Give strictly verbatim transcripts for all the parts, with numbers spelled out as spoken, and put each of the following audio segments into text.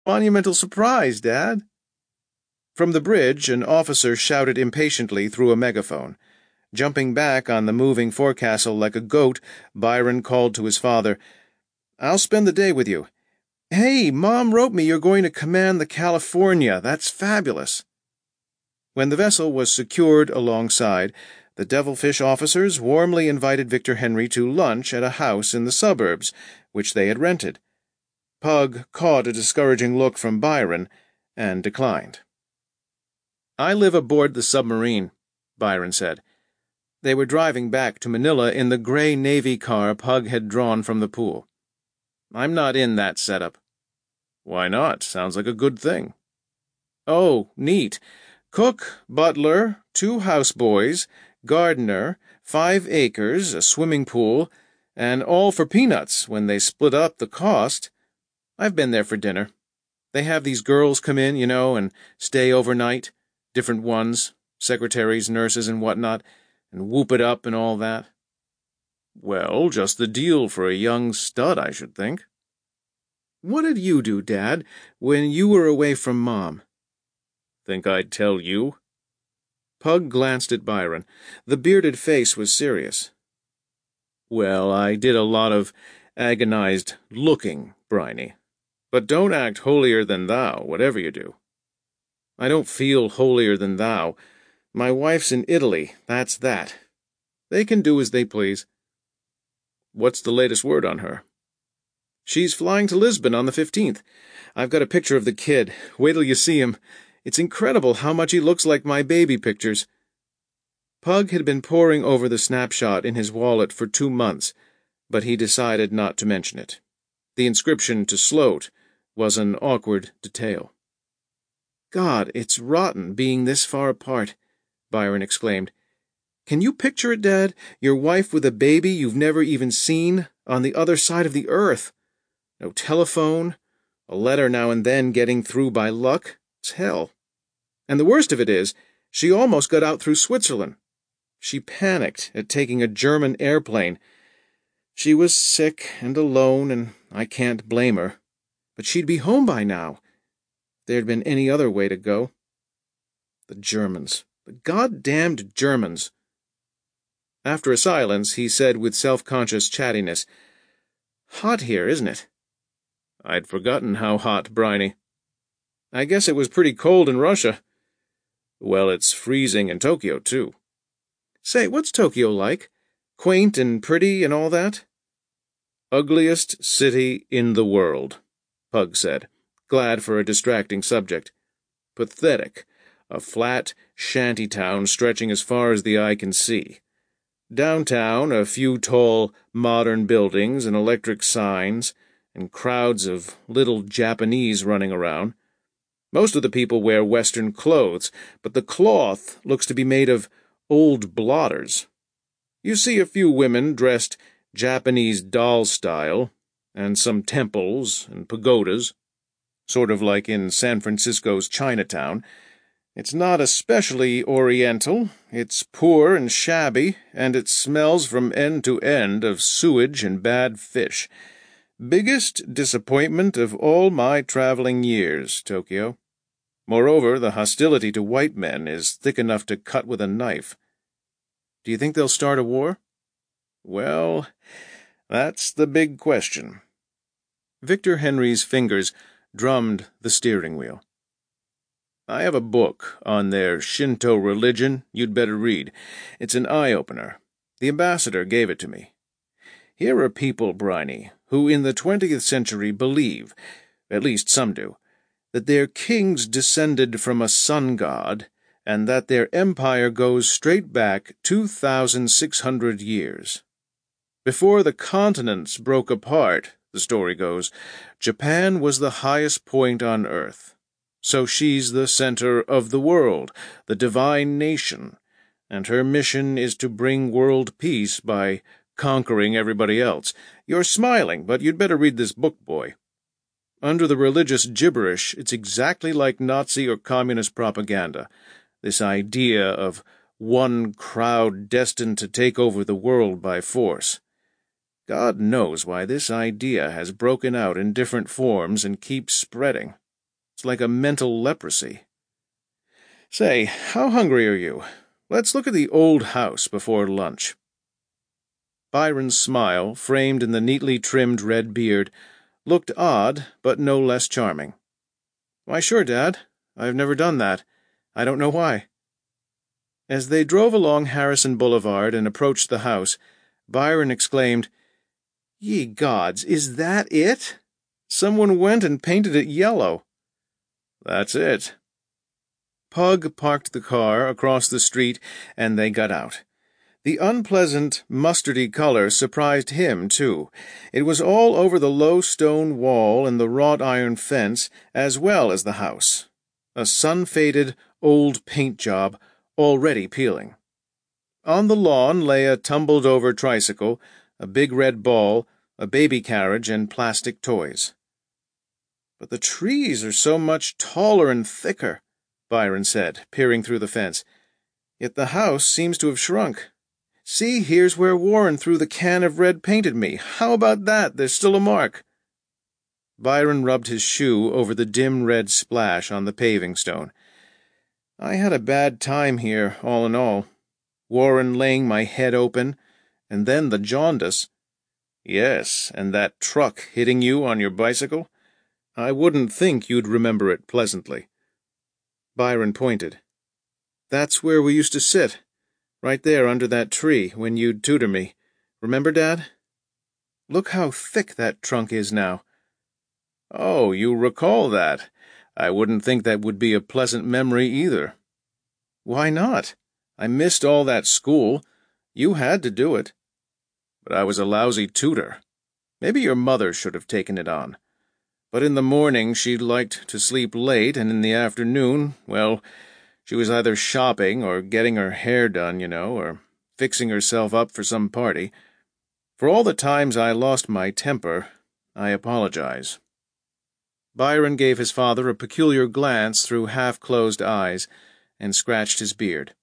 Monumental surprise, Dad." From the bridge, an officer shouted impatiently through a megaphone. Jumping back on the moving forecastle like a goat, Byron called to his father, "I'll spend the day with you. Hey, Mom wrote me you're going to command the California. That's fabulous." When the vessel was secured alongside, the Devilfish officers warmly invited Victor Henry to lunch at a house in the suburbs, which they had rented. Pug caught a discouraging look from Byron and declined. "I live aboard the submarine," Byron said. They were driving back to Manila in the gray Navy car Pug had drawn from the pool. "I'm not in that setup." "Why not? Sounds like a good thing." "Oh, neat. Cook, butler, two houseboys, gardener, five acres, a swimming pool, and all for peanuts when they split up the cost. I've been there for dinner. They have these girls come in, you know, and stay overnight, different ones, secretaries, nurses, and whatnot, and whoop it up and all that." "Well, just the deal for a young stud, I should think." "What did you do, Dad, when you were away from Mom?" "Think I'd tell you?" Pug glanced at Byron. The bearded face was serious. "Well, I did a lot of agonized looking, Bryony. But don't act holier-than-thou, whatever you do." "I don't feel holier-than-thou. My wife's in Italy, that's that. They can do as they please." "What's the latest word on her?" "She's flying to Lisbon on the fifteenth. I've got a picture of the kid. Wait till you see him. It's incredible how much he looks like my baby pictures." Pug had been poring over the snapshot in his wallet for two months, but he decided not to mention it. The inscription to Sloat was an awkward detail. "God, it's rotten being this far apart," Byron exclaimed. "Can you picture it, Dad? Your wife with a baby you've never even seen, on the other side of the earth. No telephone, a letter now and then getting through by luck. It's hell. And the worst of it is, she almost got out through Switzerland. She panicked at taking a German airplane. She was sick and alone, and I can't blame her. But she'd be home by now. If there'd been any other way to go. The Germans. The goddamned Germans." After a silence, he said with self-conscious chattiness, "Hot here, isn't it?" "I'd forgotten how hot, Bryony." "I guess it was pretty cold in Russia." "Well, it's freezing in Tokyo, too." "Say, what's Tokyo like? Quaint and pretty and all that?" "Ugliest city in the world," Pug said, glad for a distracting subject. "Pathetic. A flat, shanty town stretching as far as the eye can see. Downtown, a few tall, modern buildings and electric signs, and crowds of little Japanese running around. Most of the people wear Western clothes, but the cloth looks to be made of old blotters. You see a few women dressed Japanese doll style, and some temples and pagodas, sort of like in San Francisco's Chinatown. It's not especially oriental, it's poor and shabby, and it smells from end to end of sewage and bad fish. Biggest disappointment of all my traveling years, Tokyo. Moreover, the hostility to white men is thick enough to cut with a knife." "Do you think they'll start a war?" "Well, that's the big question." Victor Henry's fingers drummed the steering wheel. "I have a book on their Shinto religion you'd better read. It's an eye-opener. The ambassador gave it to me. Here are people, Bryony, who in the twentieth century believe, at least some do, that their kings descended from a sun god, and that their empire goes straight back two thousand six hundred years. Before the continents broke apart, the story goes, Japan was the highest point on earth. So she's the center of the world, the divine nation, and her mission is to bring world peace by conquering everybody else. You're smiling, but you'd better read this book, boy. Under the religious gibberish, it's exactly like Nazi or communist propaganda, this idea of one crowd destined to take over the world by force. God knows why this idea has broken out in different forms and keeps spreading. It's like a mental leprosy. Say, how hungry are you? Let's look at the old house before lunch." Byron's smile, framed in the neatly trimmed red beard, looked odd, but no less charming. "Why, sure, Dad. I've never done that. I don't know why." As they drove along Harrison Boulevard and approached the house, Byron exclaimed, "Ye gods, is that it? Someone went and painted it yellow." "That's it." Pug parked the car across the street, and they got out. The unpleasant, mustardy color surprised him, too. It was all over the low stone wall and the wrought iron fence, as well as the house. A sun-faded, old paint job, already peeling. On the lawn lay a tumbled-over tricycle, a big red ball, a baby carriage, and plastic toys. "But the trees are so much taller and thicker," Byron said, peering through the fence. "Yet the house seems to have shrunk. See, here's where Warren threw the can of red paint at me. How about that? There's still a mark." Byron rubbed his shoe over the dim red splash on the paving stone. "I had a bad time here, all in all. Warren laying my head open, and then the jaundice." "Yes, and that truck hitting you on your bicycle? I wouldn't think you'd remember it pleasantly." Byron pointed. "That's where we used to sit, right there under that tree, when you'd tutor me. Remember, Dad? Look how thick that trunk is now." "Oh, you recall that. I wouldn't think that would be a pleasant memory either." "Why not? I missed all that school. You had to do it." "But I was a lousy tutor. Maybe your mother should have taken it on. But in the morning she liked to sleep late, and in the afternoon, well, she was either shopping or getting her hair done, you know, or fixing herself up for some party. For all the times I lost my temper, I apologize." Byron gave his father a peculiar glance through half-closed eyes and scratched his beard.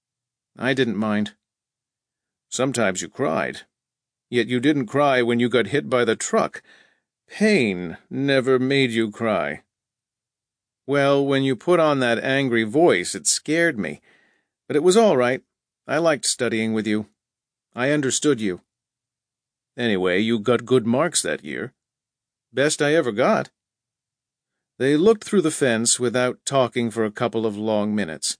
"I didn't mind." "Sometimes you cried. Yet you didn't cry when you got hit by the truck. Pain never made you cry." "Well, when you put on that angry voice, it scared me. But it was all right. I liked studying with you. I understood you." "Anyway, you got good marks that year." "Best I ever got." They looked through the fence without talking for a couple of long minutes.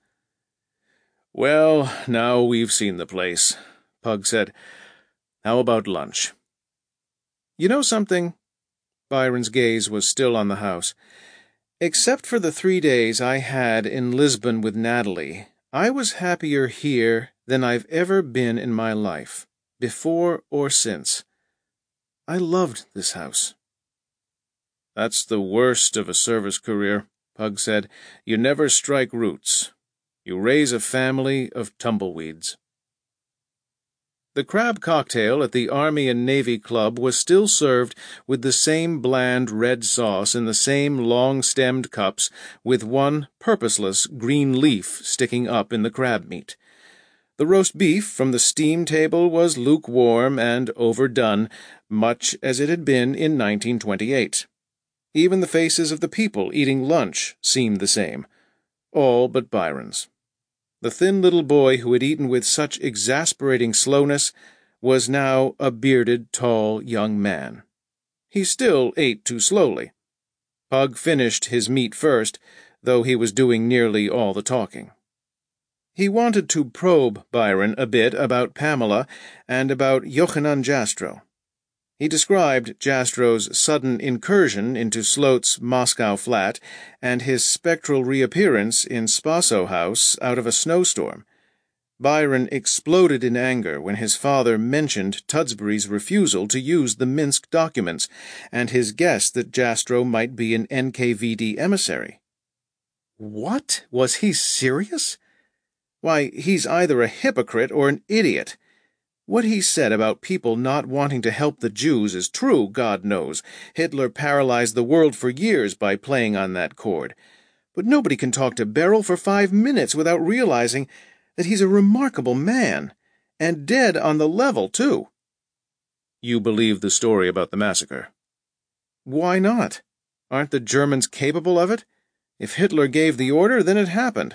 "Well, now we've seen the place," Pug said. "How about lunch?" "You know something?" Byron's gaze was still on the house. "Except for the three days I had in Lisbon with Natalie, I was happier here than I've ever been in my life, before or since. I loved this house." "That's the worst of a service career," Pug said. "You never strike roots. You raise a family of tumbleweeds." The crab cocktail at the Army and Navy Club was still served with the same bland red sauce in the same long-stemmed cups, with one purposeless green leaf sticking up in the crab meat. The roast beef from the steam table was lukewarm and overdone, much as it had been in nineteen twenty-eight. Even the faces of the people eating lunch seemed the same, all but Byron's. The thin little boy who had eaten with such exasperating slowness was now a bearded, tall young man. He still ate too slowly. Pug finished his meat first, though he was doing nearly all the talking. He wanted to probe Byron a bit about Pamela and about Yochanan Jastrow. He described Jastrow's sudden incursion into Sloat's Moscow flat and his spectral reappearance in Spaso House out of a snowstorm. Byron exploded in anger when his father mentioned Tudsbury's refusal to use the Minsk documents and his guess that Jastrow might be an N K V D emissary. What? Was he serious? Why, he's either a hypocrite or an idiot. What he said about people not wanting to help the Jews is true, God knows. Hitler paralyzed the world for years by playing on that chord. But nobody can talk to Beryl for five minutes without realizing that he's a remarkable man, and dead on the level, too. You believe the story about the massacre? Why not? Aren't the Germans capable of it? If Hitler gave the order, then it happened.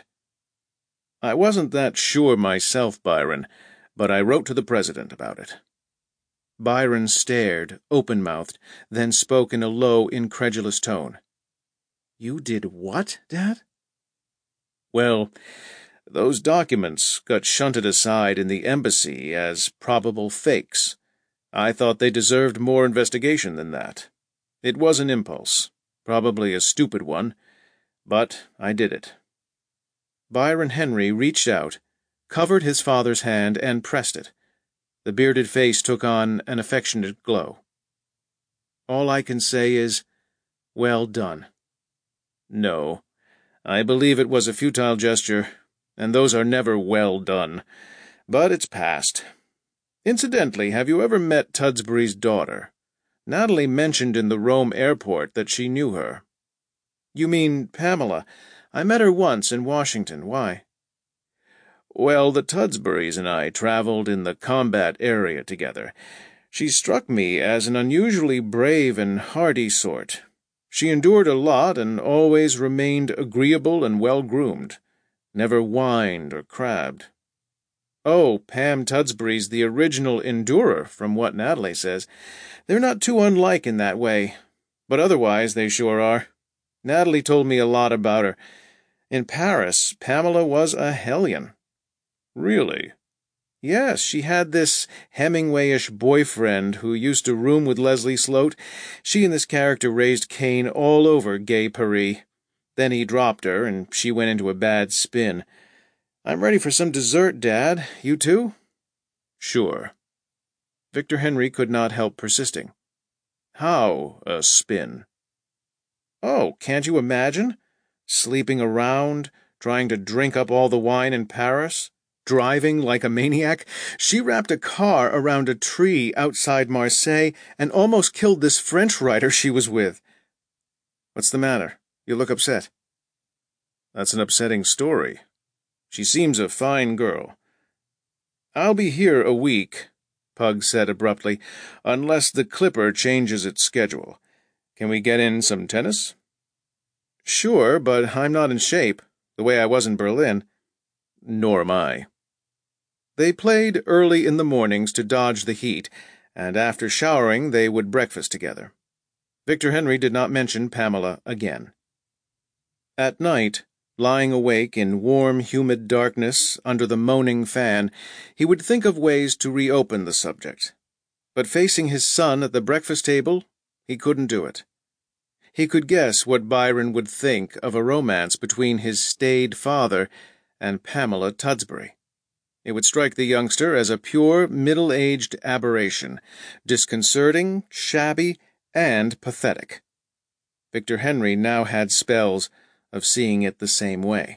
I wasn't that sure myself, Byron, but I wrote to the president about it. Byron stared, open-mouthed, then spoke in a low, incredulous tone. You did what, Dad? Well, those documents got shunted aside in the embassy as probable fakes. I thought they deserved more investigation than that. It was an impulse, probably a stupid one, but I did it. Byron Henry reached out, covered his father's hand, and pressed it. The bearded face took on an affectionate glow. All I can say is, well done. No, I believe it was a futile gesture, and those are never well done. But it's past. Incidentally, have you ever met Tudsbury's daughter? Natalie mentioned in the Rome airport that she knew her. You mean Pamela? I met her once in Washington. Why? Well, the Tudsburys and I traveled in the combat area together. She struck me as an unusually brave and hardy sort. She endured a lot and always remained agreeable and well-groomed. Never whined or crabbed. Oh, Pam Tudsbury's the original endurer, from what Natalie says. They're not too unlike in that way, but otherwise they sure are. Natalie told me a lot about her. In Paris, Pamela was a hellion. Really? Yes, she had this Hemingway-ish boyfriend who used to room with Leslie Sloat. She and this character raised Cain all over gay Paris. Then he dropped her, and she went into a bad spin. I'm ready for some dessert, Dad. You too? Sure. Victor Henry could not help persisting. How a spin? Oh, can't you imagine? Sleeping around, trying to drink up all the wine in Paris, driving like a maniac. She wrapped a car around a tree outside Marseille and almost killed this French writer she was with. What's the matter? You look upset. That's an upsetting story. She seems a fine girl. I'll be here a week, Pug said abruptly, unless the Clipper changes its schedule. Can we get in some tennis? Sure, but I'm not in shape, the way I was in Berlin. Nor am I. They played early in the mornings to dodge the heat, and after showering they would breakfast together. Victor Henry did not mention Pamela again. At night, lying awake in warm, humid darkness under the moaning fan, he would think of ways to reopen the subject. But facing his son at the breakfast table, he couldn't do it. He could guess what Byron would think of a romance between his staid father and Pamela Tudsbury. It would strike the youngster as a pure, middle-aged aberration, disconcerting, shabby, and pathetic. Victor Henry now had spells of seeing it the same way.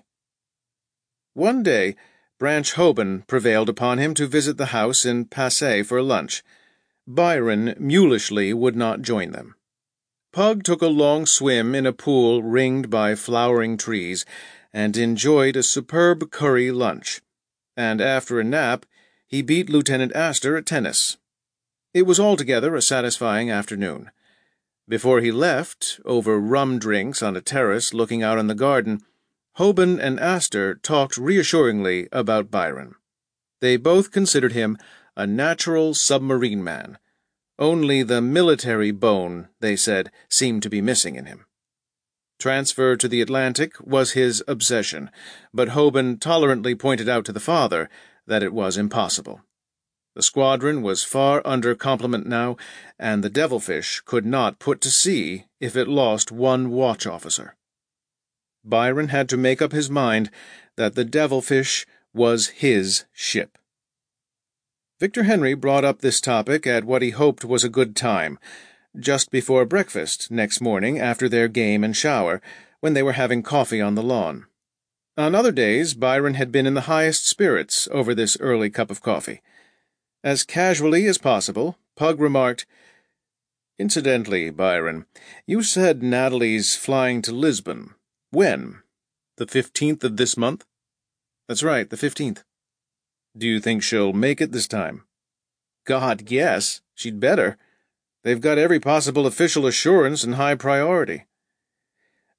One day, Branch Hoban prevailed upon him to visit the house in Passy for lunch. Byron mulishly would not join them. Pug took a long swim in a pool ringed by flowering trees and enjoyed a superb curry lunch, and after a nap he beat Lieutenant Astor at tennis. It was altogether a satisfying afternoon. Before he left, over rum drinks on a terrace looking out on the garden, Hoban and Astor talked reassuringly about Byron. They both considered him a natural submarine man. Only the military bone, they said, seemed to be missing in him. Transfer to the Atlantic was his obsession, but Hoban tolerantly pointed out to the father that it was impossible. The squadron was far under complement now, and the Devilfish could not put to sea if it lost one watch officer. Byron had to make up his mind that the Devilfish was his ship. Victor Henry brought up this topic at what he hoped was a good time, just before breakfast next morning after their game and shower, when they were having coffee on the lawn. On other days, Byron had been in the highest spirits over this early cup of coffee. As casually as possible, Pug remarked, "Incidentally, Byron, you said Natalie's flying to Lisbon. When? The fifteenth of this month?" "That's right, the fifteenth." "Do you think she'll make it this time?" "God, yes. She'd better. They've got every possible official assurance and high priority."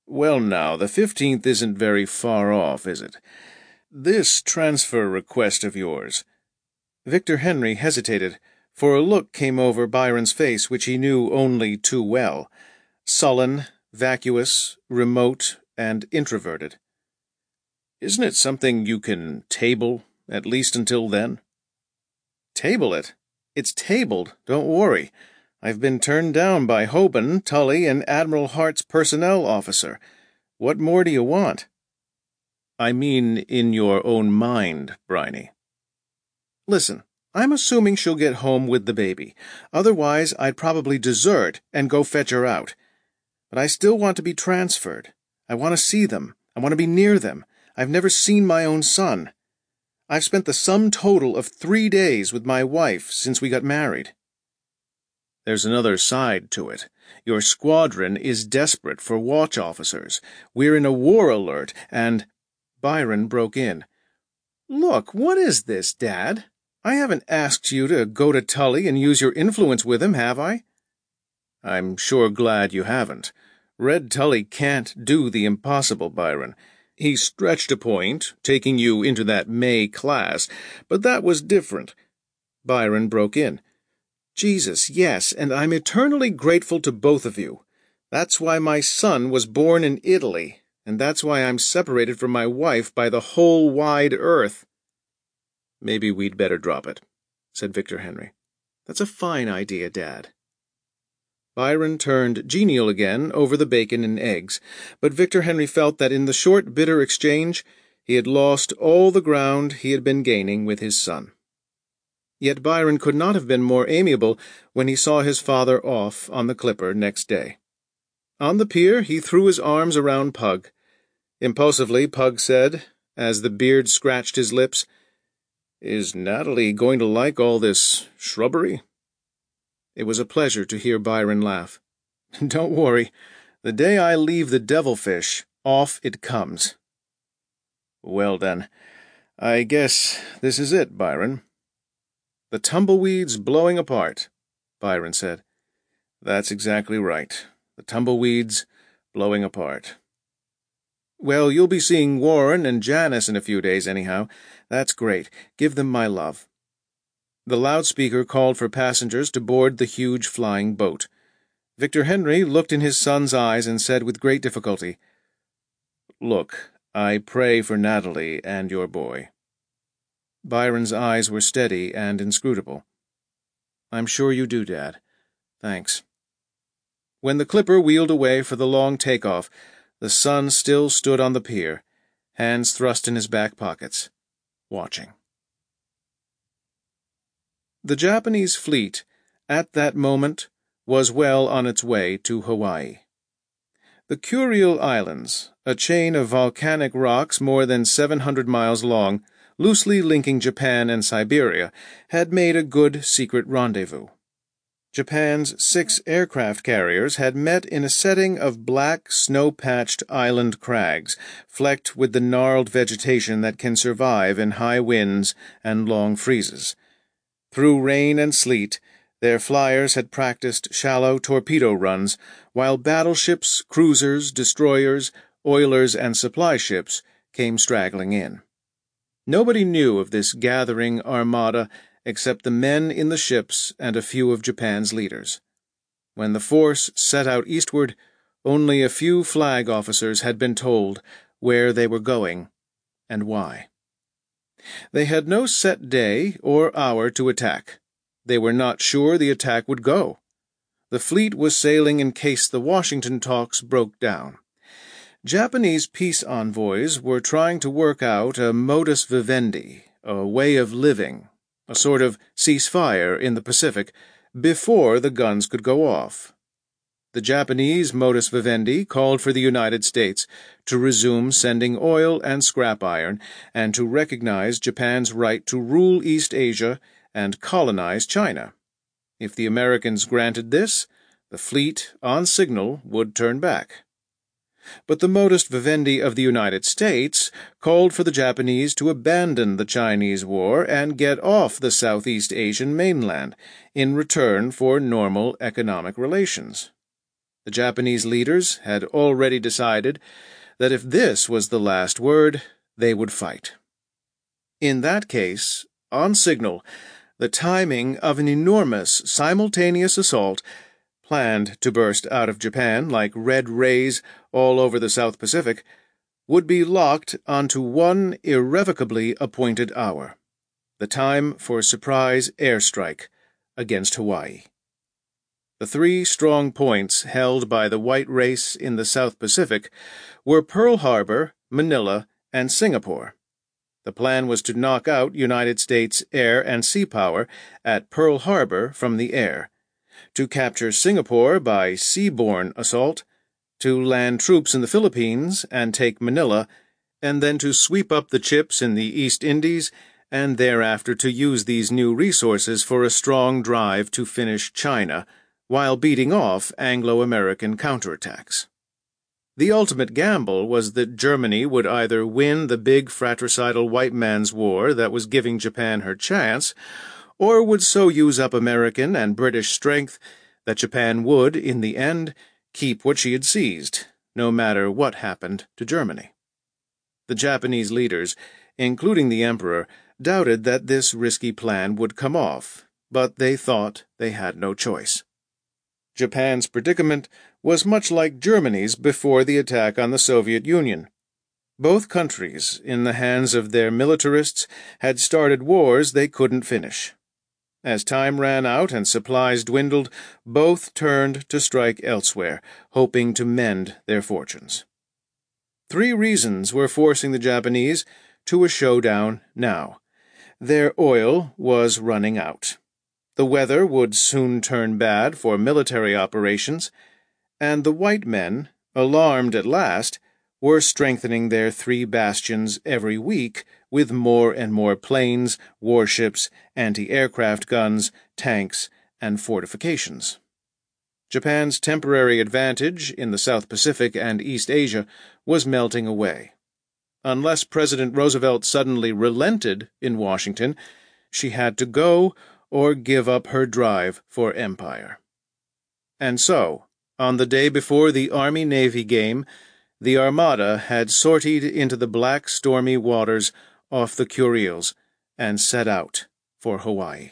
Well now, the fifteenth isn't very far off, is it? This transfer request of yours—" Victor Henry hesitated, for a look came over Byron's face which he knew only too well, sullen, vacuous, remote, and introverted. "Isn't it something you can table, at least until then?" "Table it? It's tabled, don't worry. I've been turned down by Hoban, Tully, and Admiral Hart's personnel officer. What more do you want?" "I mean in your own mind, Bryony." "Listen, I'm assuming she'll get home with the baby. Otherwise, I'd probably desert and go fetch her out. But I still want to be transferred. I want to see them. I want to be near them. I've never seen my own son. I've spent the sum total of three days with my wife since we got married." "There's another side to it. Your squadron is desperate for watch officers. We're in a war alert, and—" Byron broke in. "Look, what is this, Dad? I haven't asked you to go to Tully and use your influence with him, have I?" "I'm sure glad you haven't. Red Tully can't do the impossible, Byron. He stretched a point, taking you into that May class, but that was different." Byron broke in. "Jesus, yes, and I'm eternally grateful to both of you. That's why my son was born in Italy, and that's why I'm separated from my wife by the whole wide earth." "Maybe we'd better drop it," said Victor Henry. "That's a fine idea, Dad." Byron turned genial again over the bacon and eggs, but Victor Henry felt that in the short, bitter exchange he had lost all the ground he had been gaining with his son. Yet Byron could not have been more amiable when he saw his father off on the clipper next day. On the pier he threw his arms around Pug. Impulsively, Pug said, as the beard scratched his lips, "Is Natalie going to like all this shrubbery?" It was a pleasure to hear Byron laugh. "Don't worry. The day I leave the devilfish, off it comes." "Well then, I guess this is it, Byron." "The tumbleweeds blowing apart," Byron said. "That's exactly right. The tumbleweeds blowing apart." "Well, you'll be seeing Warren and Janice in a few days anyhow. That's great. Give them my love." The loudspeaker called for passengers to board the huge flying boat. Victor Henry looked in his son's eyes and said with great difficulty, "Look, I pray for Natalie and your boy." Byron's eyes were steady and inscrutable. "I'm sure you do, Dad. Thanks." When the clipper wheeled away for the long takeoff, the son still stood on the pier, hands thrust in his back pockets, watching. The Japanese fleet, at that moment, was well on its way to Hawaii. The Kuriil Islands, a chain of volcanic rocks more than seven hundred miles long, loosely linking Japan and Siberia, had made a good secret rendezvous. Japan's six aircraft carriers had met in a setting of black, snow-patched island crags, flecked with the gnarled vegetation that can survive in high winds and long freezes. Through rain and sleet, their flyers had practiced shallow torpedo runs, while battleships, cruisers, destroyers, oilers, and supply ships came straggling in. Nobody knew of this gathering armada except the men in the ships and a few of Japan's leaders. When the force set out eastward, only a few flag officers had been told where they were going and why. They had no set day or hour to attack. They were not sure the attack would go. The fleet was sailing in case the Washington talks broke down. Japanese peace envoys were trying to work out a modus vivendi, a way of living, a sort of ceasefire in the Pacific, before the guns could go off. The Japanese modus vivendi called for the United States to resume sending oil and scrap iron and to recognize Japan's right to rule East Asia and colonize China. If the Americans granted this, the fleet, on signal, would turn back. But the modus vivendi of the United States called for the Japanese to abandon the Chinese war and get off the Southeast Asian mainland in return for normal economic relations. The Japanese leaders had already decided that if this was the last word, they would fight. In that case, on signal, the timing of an enormous simultaneous assault, planned to burst out of Japan like red rays all over the South Pacific, would be locked onto one irrevocably appointed hour, the time for surprise airstrike against Hawaii. The three strong points held by the white race in the South Pacific were Pearl Harbor, Manila, and Singapore. The plan was to knock out United States air and sea power at Pearl Harbor from the air, to capture Singapore by seaborne assault, to land troops in the Philippines and take Manila, and then to sweep up the chips in the East Indies, and thereafter to use these new resources for a strong drive to finish China, while beating off Anglo-American counterattacks. The ultimate gamble was that Germany would either win the big fratricidal white man's war that was giving Japan her chance, or would so use up American and British strength that Japan would, in the end, keep what she had seized, no matter what happened to Germany. The Japanese leaders, including the Emperor, doubted that this risky plan would come off, but they thought they had no choice. Japan's predicament was much like Germany's before the attack on the Soviet Union. Both countries, in the hands of their militarists, had started wars they couldn't finish. As time ran out and supplies dwindled, both turned to strike elsewhere, hoping to mend their fortunes. Three reasons were forcing the Japanese to a showdown now. Their oil was running out. The weather would soon turn bad for military operations, and the white men, alarmed at last, were strengthening their three bastions every week with more and more planes, warships, anti-aircraft guns, tanks, and fortifications. Japan's temporary advantage in the South Pacific and East Asia was melting away. Unless President Roosevelt suddenly relented in Washington, she had to go or give up her drive for empire. And so, on the day before the Army-Navy game, the Armada had sortied into the black stormy waters off the Kuriles and set out for Hawaii.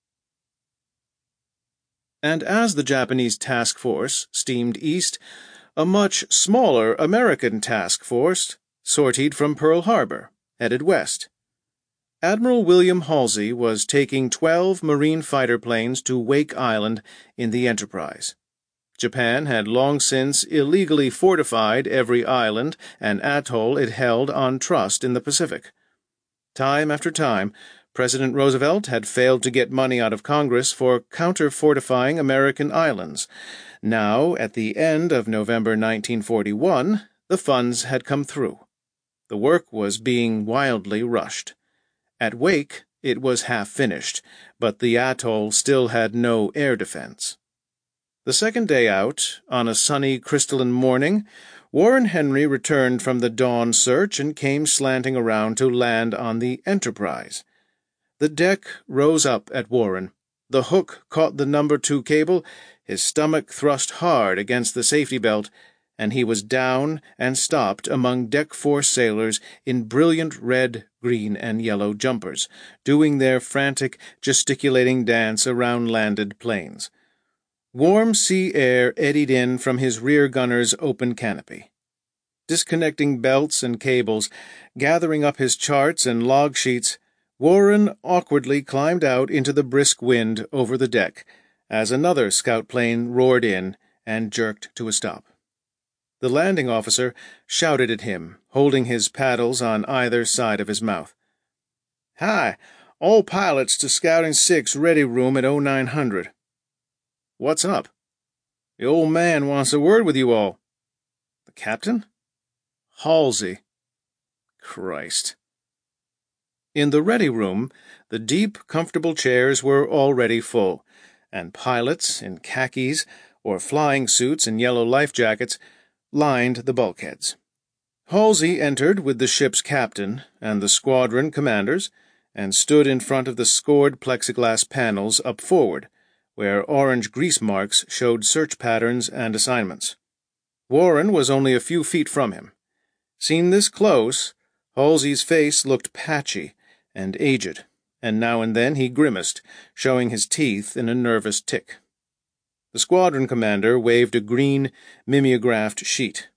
And as the Japanese task force steamed east, a much smaller American task force sortied from Pearl Harbor, headed west. Admiral William Halsey was taking twelve Marine fighter planes to Wake Island in the Enterprise. Japan had long since illegally fortified every island and atoll it held on trust in the Pacific. Time after time, President Roosevelt had failed to get money out of Congress for counter-fortifying American islands. Now, at the end of November nineteen forty-one, the funds had come through. The work was being wildly rushed. At Wake, it was half-finished, but the atoll still had no air defense. The second day out, on a sunny crystalline morning, Warren Henry returned from the dawn search and came slanting around to land on the Enterprise. The deck rose up at Warren. The hook caught the number two cable, his stomach thrust hard against the safety belt, and he was down and stopped among deck force sailors in brilliant red, green, and yellow jumpers, doing their frantic, gesticulating dance around landed planes. Warm sea air eddied in from his rear gunner's open canopy. Disconnecting belts and cables, gathering up his charts and log sheets, Warren awkwardly climbed out into the brisk wind over the deck as another scout plane roared in and jerked to a stop. The landing officer shouted at him, holding his paddles on either side of his mouth. "Hi, all pilots to Scouting six ready room at oh nine hundred. "What's up?" "The old man wants a word with you all." "The captain?" "Halsey." Christ. In the ready room, the deep, comfortable chairs were already full, and pilots in khakis or flying suits and yellow life jackets lined the bulkheads. Halsey entered with the ship's captain and the squadron commanders and stood in front of the scored plexiglass panels up forward, where orange grease marks showed search patterns and assignments. Warren was only a few feet from him. Seen this close, Halsey's face looked patchy and aged, and now and then he grimaced, showing his teeth in a nervous tick. The squadron commander waved a green, mimeographed sheet.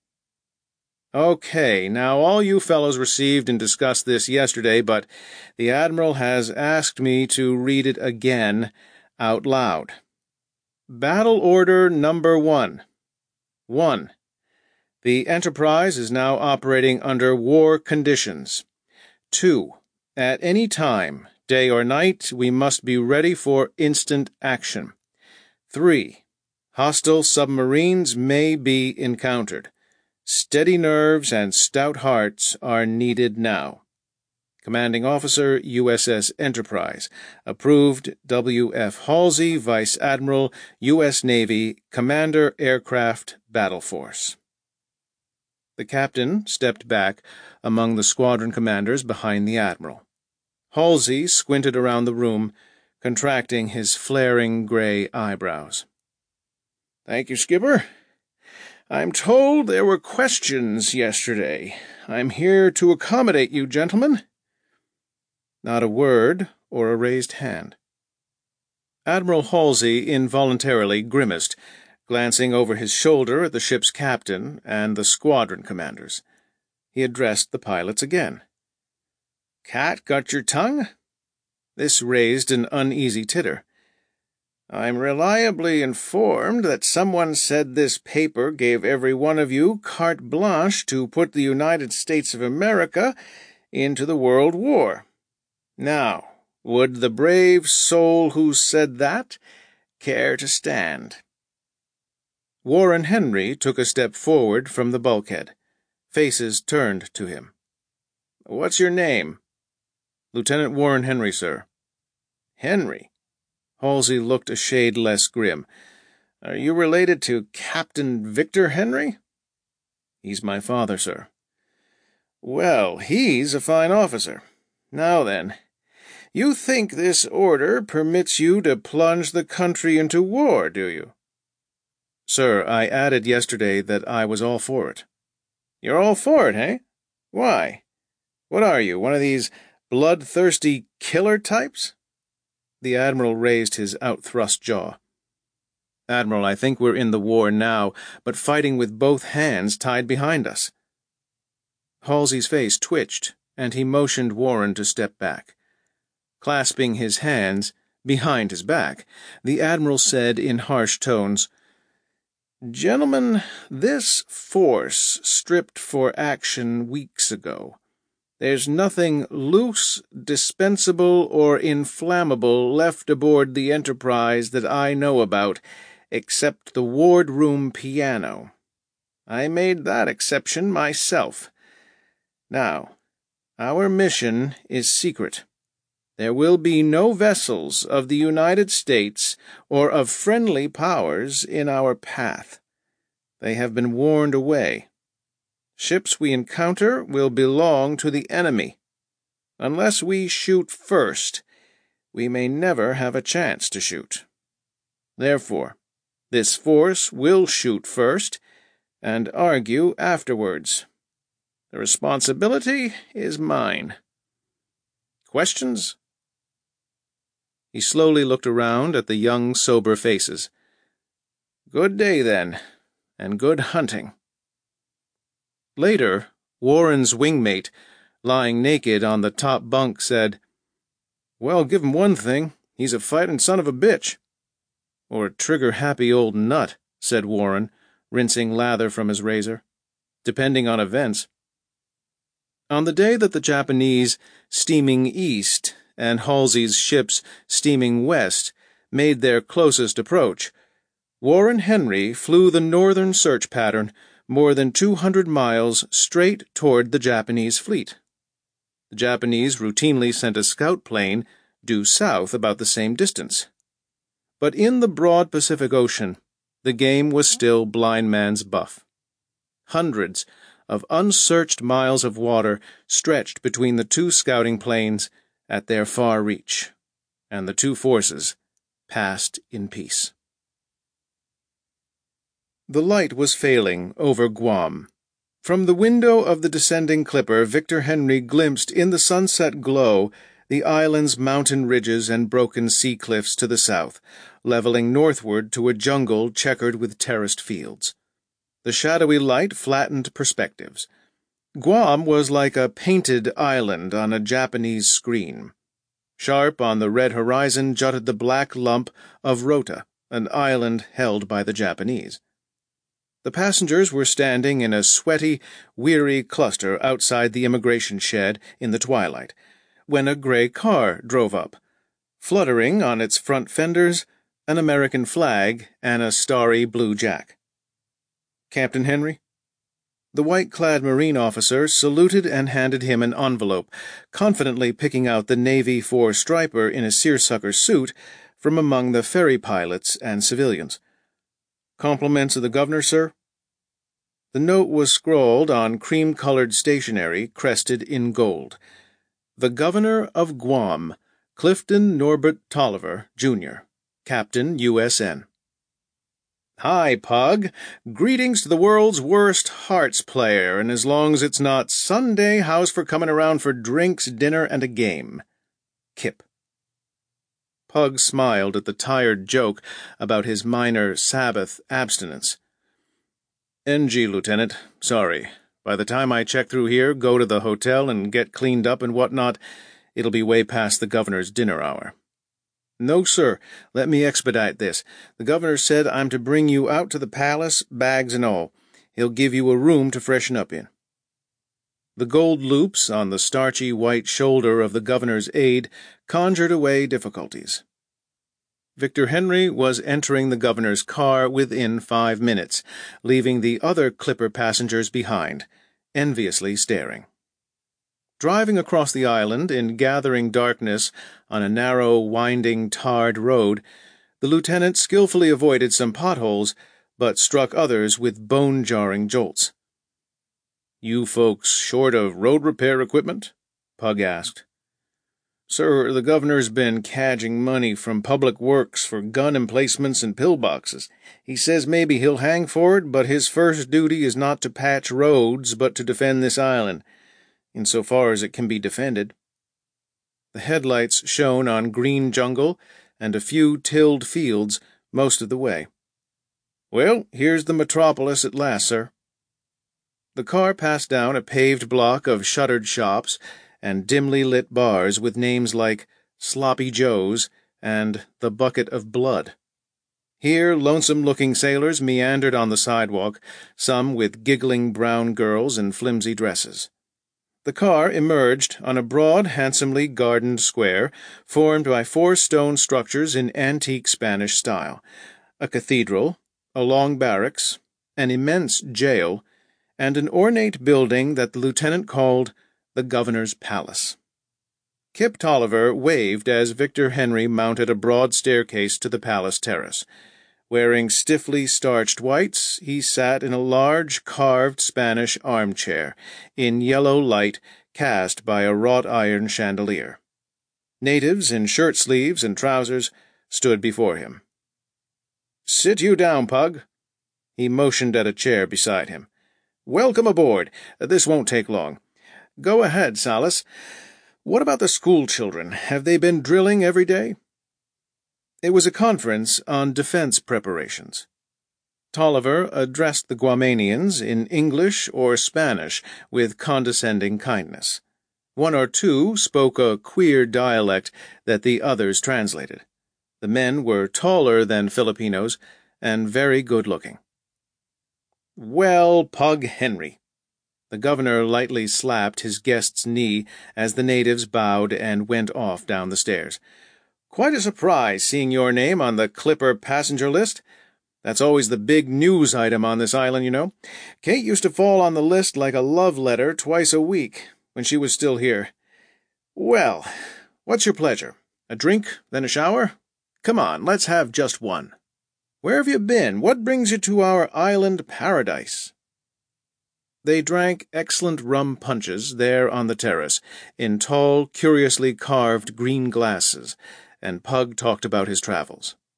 "Okay, now all you fellows received and discussed this yesterday, but the Admiral has asked me to read it again out loud. Battle Order Number One. One. The Enterprise is now operating under war conditions. Two. At any time, day or night, we must be ready for instant action. Three. Hostile submarines may be encountered. Steady nerves and stout hearts are needed now. Commanding Officer, U S S Enterprise. Approved, W F Halsey, Vice Admiral, U S Navy, Commander Aircraft Battle Force." The captain stepped back among the squadron commanders behind the Admiral. Halsey squinted around the room, contracting his flaring gray eyebrows. "Thank you, Skipper. I'm told there were questions yesterday. I'm here to accommodate you, gentlemen." Not a word or a raised hand. Admiral Halsey involuntarily grimaced, glancing over his shoulder at the ship's captain and the squadron commanders. He addressed the pilots again. "Cat got your tongue?" This raised an uneasy titter. "I'm reliably informed that someone said this paper gave every one of you carte blanche to put the United States of America into the World War. Now, would the brave soul who said that care to stand?" Warren Henry took a step forward from the bulkhead. Faces turned to him. "What's your name?" "Lieutenant Warren Henry, sir." "Henry?" Halsey looked a shade less grim. "Are you related to Captain Victor Henry?" "He's my father, sir." "Well, he's a fine officer. Now then, you think this order permits you to plunge the country into war, do you?" "Sir, I added yesterday that I was all for it." "You're all for it, eh? Why? What are you, one of these bloodthirsty killer types?" The Admiral raised his outthrust jaw. "Admiral, I think we're in the war now, but fighting with both hands tied behind us." Halsey's face twitched, and he motioned Warren to step back. Clasping his hands behind his back, the Admiral said in harsh tones, "Gentlemen, this force stripped for action weeks ago. There's nothing loose, dispensable, or inflammable left aboard the Enterprise that I know about, except the wardroom piano. I made that exception myself. Now, our mission is secret. There will be no vessels of the United States or of friendly powers in our path. They have been warned away. Ships we encounter will belong to the enemy. Unless we shoot first, we may never have a chance to shoot. Therefore, this force will shoot first and argue afterwards. The responsibility is mine. Questions?" He slowly looked around at the young, sober faces. "Good day, then, and good hunting." Later, Warren's wingmate, lying naked on the top bunk, said, "Well, give him one thing. He's a fighting son of a bitch." "Or a trigger-happy old nut," said Warren, rinsing lather from his razor. "Depending on events." On the day that the Japanese, steaming east, and Halsey's ships, steaming west, made their closest approach, Warren Henry flew the northern search pattern more than two hundred miles straight toward the Japanese fleet. The Japanese routinely sent a scout plane due south about the same distance. But in the broad Pacific Ocean, the game was still blind man's buff. Hundreds of unsearched miles of water stretched between the two scouting planes at their far reach, and the two forces passed in peace. The light was failing over Guam. From the window of the descending clipper, Victor Henry glimpsed in the sunset glow the island's mountain ridges and broken sea cliffs to the south, leveling northward to a jungle checkered with terraced fields. The shadowy light flattened perspectives. Guam was like a painted island on a Japanese screen. Sharp on the red horizon jutted the black lump of Rota, an island held by the Japanese. The passengers were standing in a sweaty, weary cluster outside the immigration shed in the twilight, when a gray car drove up, fluttering on its front fenders an American flag and a starry blue jack. "Captain Henry?" The white-clad Marine officer saluted and handed him an envelope, confidently picking out the Navy four-striper in a seersucker suit from among the ferry pilots and civilians. "Compliments of the governor, sir?" The note was scrawled on cream-colored stationery crested in gold. "The Governor of Guam, Clifton Norbert Tolliver, Junior, Captain U S N" "Hi, Pug. Greetings to the world's worst hearts player, and as long as it's not Sunday, how's for coming around for drinks, dinner, and a game? Kip." Pug smiled at the tired joke about his minor Sabbath abstinence. "N G, Lieutenant. Sorry. By the time I check through here, go to the hotel, and get cleaned up and whatnot, it'll be way past the governor's dinner hour." "No, sir. Let me expedite this. The governor said I'm to bring you out to the palace, bags and all. He'll give you a room to freshen up in." The gold loops on the starchy white shoulder of the governor's aide conjured away difficulties. Victor Henry was entering the governor's car within five minutes, leaving the other clipper passengers behind, enviously staring. Driving across the island in gathering darkness on a narrow, winding, tarred road, the lieutenant skillfully avoided some potholes, but struck others with bone-jarring jolts. "You folks short of road repair equipment?" Pug asked. "Sir, the governor's been cadging money from Public Works for gun emplacements and pillboxes. He says maybe he'll hang for it, but his first duty is not to patch roads, but to defend this island, insofar as it can be defended." The headlights shone on green jungle and a few tilled fields most of the way. "Well, here's the metropolis at last, sir." The car passed down a paved block of shuttered shops and dimly lit bars with names like Sloppy Joe's and The Bucket of Blood. Here lonesome-looking sailors meandered on the sidewalk, some with giggling brown girls in flimsy dresses. The car emerged on a broad, handsomely gardened square formed by four stone structures in antique Spanish style, a cathedral, a long barracks, an immense jail, and an ornate building that the lieutenant called the Governor's Palace. Kip Tolliver waved as Victor Henry mounted a broad staircase to the palace terrace. Wearing stiffly starched whites, he sat in a large, carved Spanish armchair, in yellow light cast by a wrought-iron chandelier. Natives in shirt-sleeves and trousers stood before him. "Sit you down, Pug." He motioned at a chair beside him. "Welcome aboard. This won't take long. Go ahead, Salas. What about the school children? Have they been drilling every day?" It was a conference on defense preparations. Tolliver addressed the Guamanians in English or Spanish with condescending kindness. One or two spoke a queer dialect that the others translated. The men were taller than Filipinos and very good-looking. "Well, Pug Henry." The governor lightly slapped his guest's knee as the natives bowed and went off down the stairs. "Quite a surprise seeing your name on the Clipper passenger list. That's always the big news item on this island, you know. Kate used to fall on the list like a love letter twice a week when she was still here. Well, what's your pleasure? A drink, then a shower? Come on, let's have just one. Where have you been? What brings you to our island paradise?" They drank excellent rum punches there on the terrace, in tall, curiously carved green glasses, and Pug talked about his travels.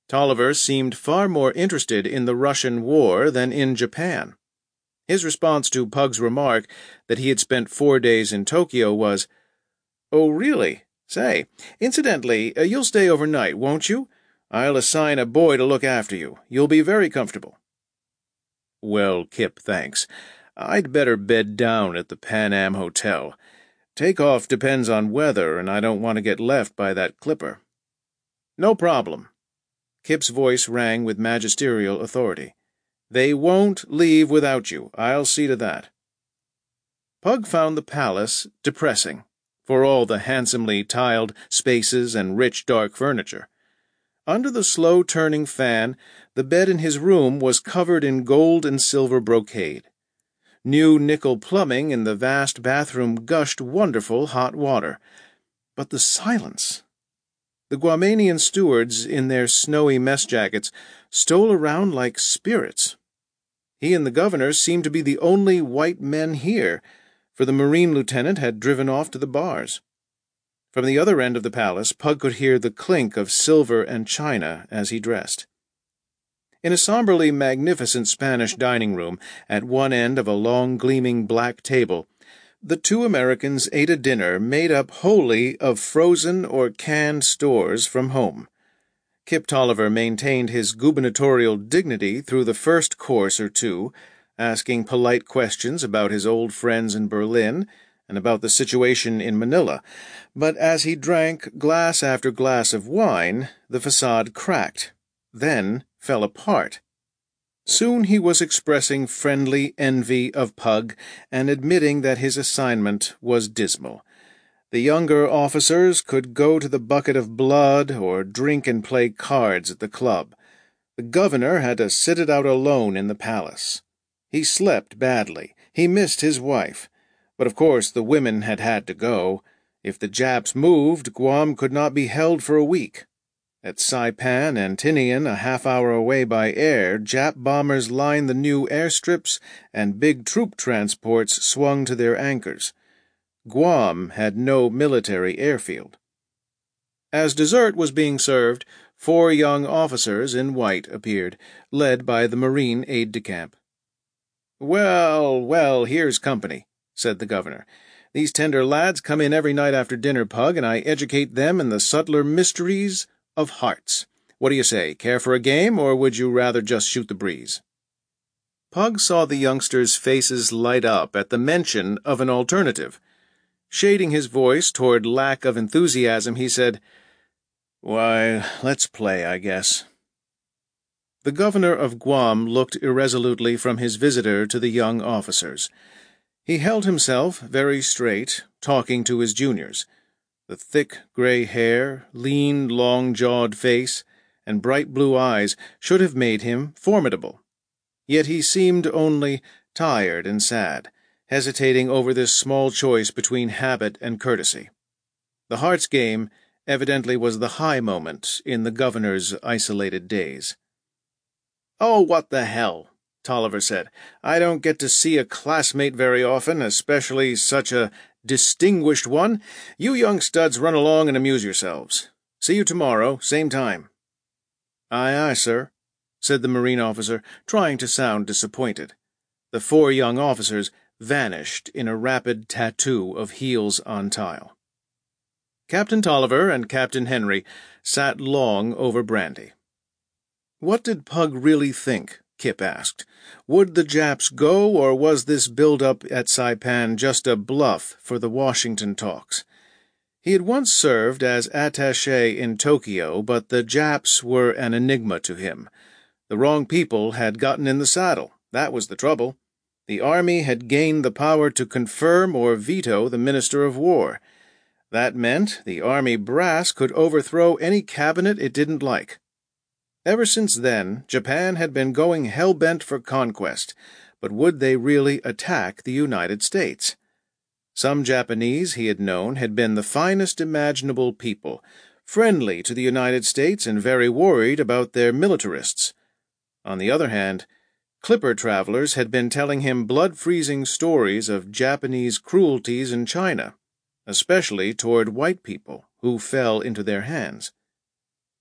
Tolliver seemed far more interested in the Russian war than in Japan. His response to Pug's remark that he had spent four days in Tokyo was, "Oh, really? Say, incidentally, uh, you'll stay overnight, won't you? I'll assign a boy to look after you. You'll be very comfortable." "Well, Kip, thanks. I'd better bed down at the Pan Am Hotel. Takeoff depends on weather, and I don't want to get left by that clipper." "No problem." Kip's voice rang with magisterial authority. "They won't leave without you. I'll see to that." Pug found the palace depressing, for all the handsomely tiled spaces and rich dark furniture. Under the slow-turning fan, the bed in his room was covered in gold and silver brocade. New nickel plumbing in the vast bathroom gushed wonderful hot water. But the silence! The Guamanian stewards, in their snowy mess jackets, stole around like spirits. He and the governor seemed to be the only white men here, for the marine lieutenant had driven off to the bars. From the other end of the palace, Pug could hear the clink of silver and china as he dressed. In a somberly magnificent Spanish dining room, at one end of a long gleaming black table, the two Americans ate a dinner made up wholly of frozen or canned stores from home. Kip Tolliver maintained his gubernatorial dignity through the first course or two, asking polite questions about his old friends in Berlin and about the situation in Manila, but as he drank glass after glass of wine, the facade cracked, then fell apart. Soon he was expressing friendly envy of Pug and admitting that his assignment was dismal. The younger officers could go to the bucket of blood or drink and play cards at the club. The governor had to sit it out alone in the palace. He slept badly. He missed his wife. But of course the women had had to go. If the Japs moved, Guam could not be held for a week. At Saipan and Tinian, a half-hour away by air, Jap bombers lined the new airstrips, and big troop transports swung to their anchors. Guam had no military airfield. As dessert was being served, four young officers in white appeared, led by the Marine aide-de-camp. "Well, well, here's company," said the governor. "These tender lads come in every night after dinner, Pug, and I educate them in the subtler mysteries of hearts. What do you say? Care for a game, or would you rather just shoot the breeze?" Pug saw the youngsters' faces light up at the mention of an alternative. Shading his voice toward lack of enthusiasm, he said, "Why, let's play, I guess." The governor of Guam looked irresolutely from his visitor to the young officers. He held himself very straight, talking to his juniors. The thick gray hair, lean, long-jawed face, and bright blue eyes should have made him formidable. Yet he seemed only tired and sad, hesitating over this small choice between habit and courtesy. The hearts game evidently was the high moment in the governor's isolated days. "Oh, what the hell," Tolliver said. "I don't get to see a classmate very often, especially such a distinguished one. You young studs run along and amuse yourselves. See you tomorrow, same time." "Aye, aye, sir," said the Marine officer, trying to sound disappointed. The four young officers vanished in a rapid tattoo of heels on tile. Captain Tolliver and Captain Henry sat long over brandy. What did Pug really think? Kip asked. Would the Japs go, or was this build-up at Saipan just a bluff for the Washington talks? He had once served as attaché in Tokyo, but the Japs were an enigma to him. The wrong people had gotten in the saddle. That was the trouble. The army had gained the power to confirm or veto the Minister of War. That meant the army brass could overthrow any cabinet it didn't like. Ever since then, Japan had been going hell-bent for conquest, but would they really attack the United States? Some Japanese he had known had been the finest imaginable people, friendly to the United States and very worried about their militarists. On the other hand, clipper travelers had been telling him blood-freezing stories of Japanese cruelties in China, especially toward white people who fell into their hands.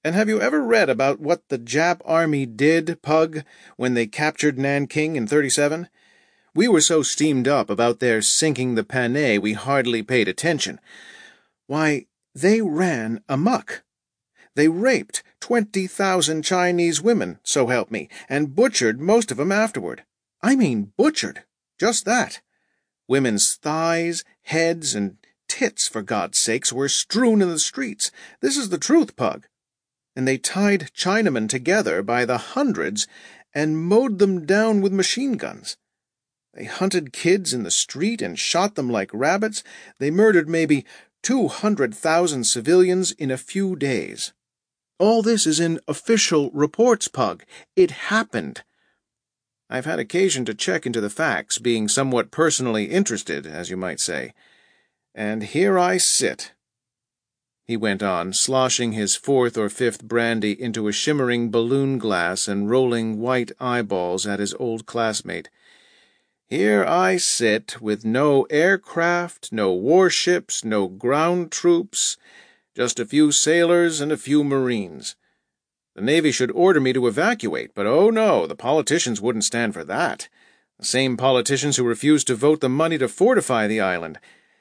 And have you ever read about what the Jap army did, Pug, when they captured Nanking in thirty-seven? We were so steamed up about their sinking the Panay we hardly paid attention. Why, they ran amok. They raped twenty thousand Chinese women, so help me, and butchered most of them afterward. I mean butchered. Just that. Women's thighs, heads, and tits, for God's sakes, were strewn in the streets. This is the truth, Pug. And they tied Chinamen together by the hundreds and mowed them down with machine guns. They hunted kids in the street and shot them like rabbits. They murdered maybe two hundred thousand civilians in a few days. All this is in official reports, Pug. It happened. I've had occasion to check into the facts, being somewhat personally interested, as you might say. And here I sit. He went on, sloshing his fourth or fifth brandy into a shimmering balloon glass and rolling white eyeballs at his old classmate. Here I sit, with no aircraft, no warships, no ground troops, just a few sailors and a few Marines. The Navy should order me to evacuate, but oh no, the politicians wouldn't stand for that. The same politicians who refused to vote the money to fortify the island.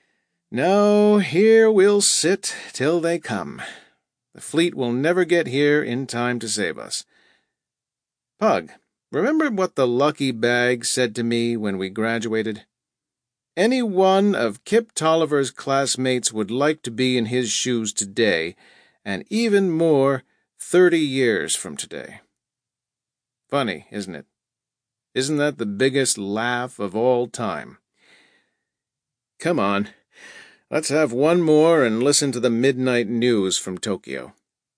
No, here we'll sit till they come. The fleet will never get here in time to save us. Pug, remember what the lucky bag said to me when we graduated? Any one of Kip Tolliver's classmates would like to be in his shoes today, and even more thirty years from today. Funny, isn't it? Isn't that the biggest laugh of all time? Come on, let's have one more and listen to the midnight news from Tokyo.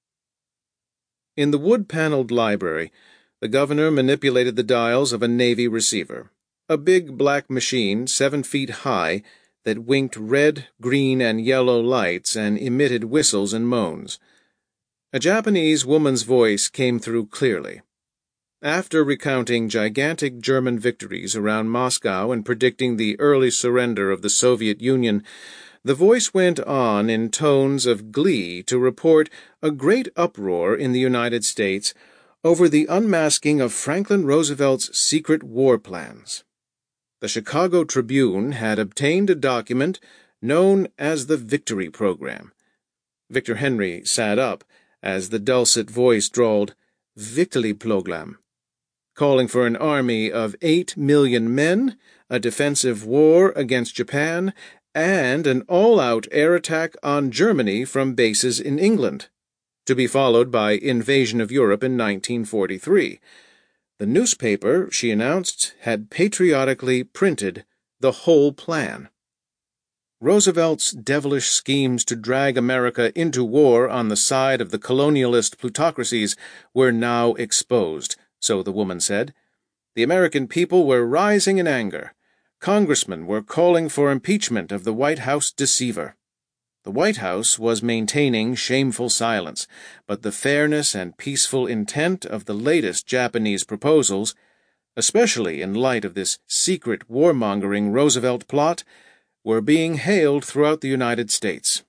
In the wood-paneled library, the governor manipulated the dials of a Navy receiver, a big black machine seven feet high that winked red, green, and yellow lights and emitted whistles and moans. A Japanese woman's voice came through clearly. After recounting gigantic German victories around Moscow and predicting the early surrender of the Soviet Union, the voice went on in tones of glee to report a great uproar in the United States over the unmasking of Franklin Roosevelt's secret war plans. The Chicago Tribune had obtained a document known as the Victory Program. Victor Henry sat up as the dulcet voice drawled, Victory Program, calling for an army of eight million men, a defensive war against Japan, and an all-out air attack on Germany from bases in England, to be followed by invasion of Europe in nineteen forty-three. The newspaper, she announced, had patriotically printed the whole plan. Roosevelt's devilish schemes to drag America into war on the side of the colonialist plutocracies were now exposed, so the woman said. The American people were rising in anger. Congressmen were calling for impeachment of the White House deceiver. The White House was maintaining shameful silence, but the fairness and peaceful intent of the latest Japanese proposals, especially in light of this secret warmongering Roosevelt plot, were being hailed throughout the United States.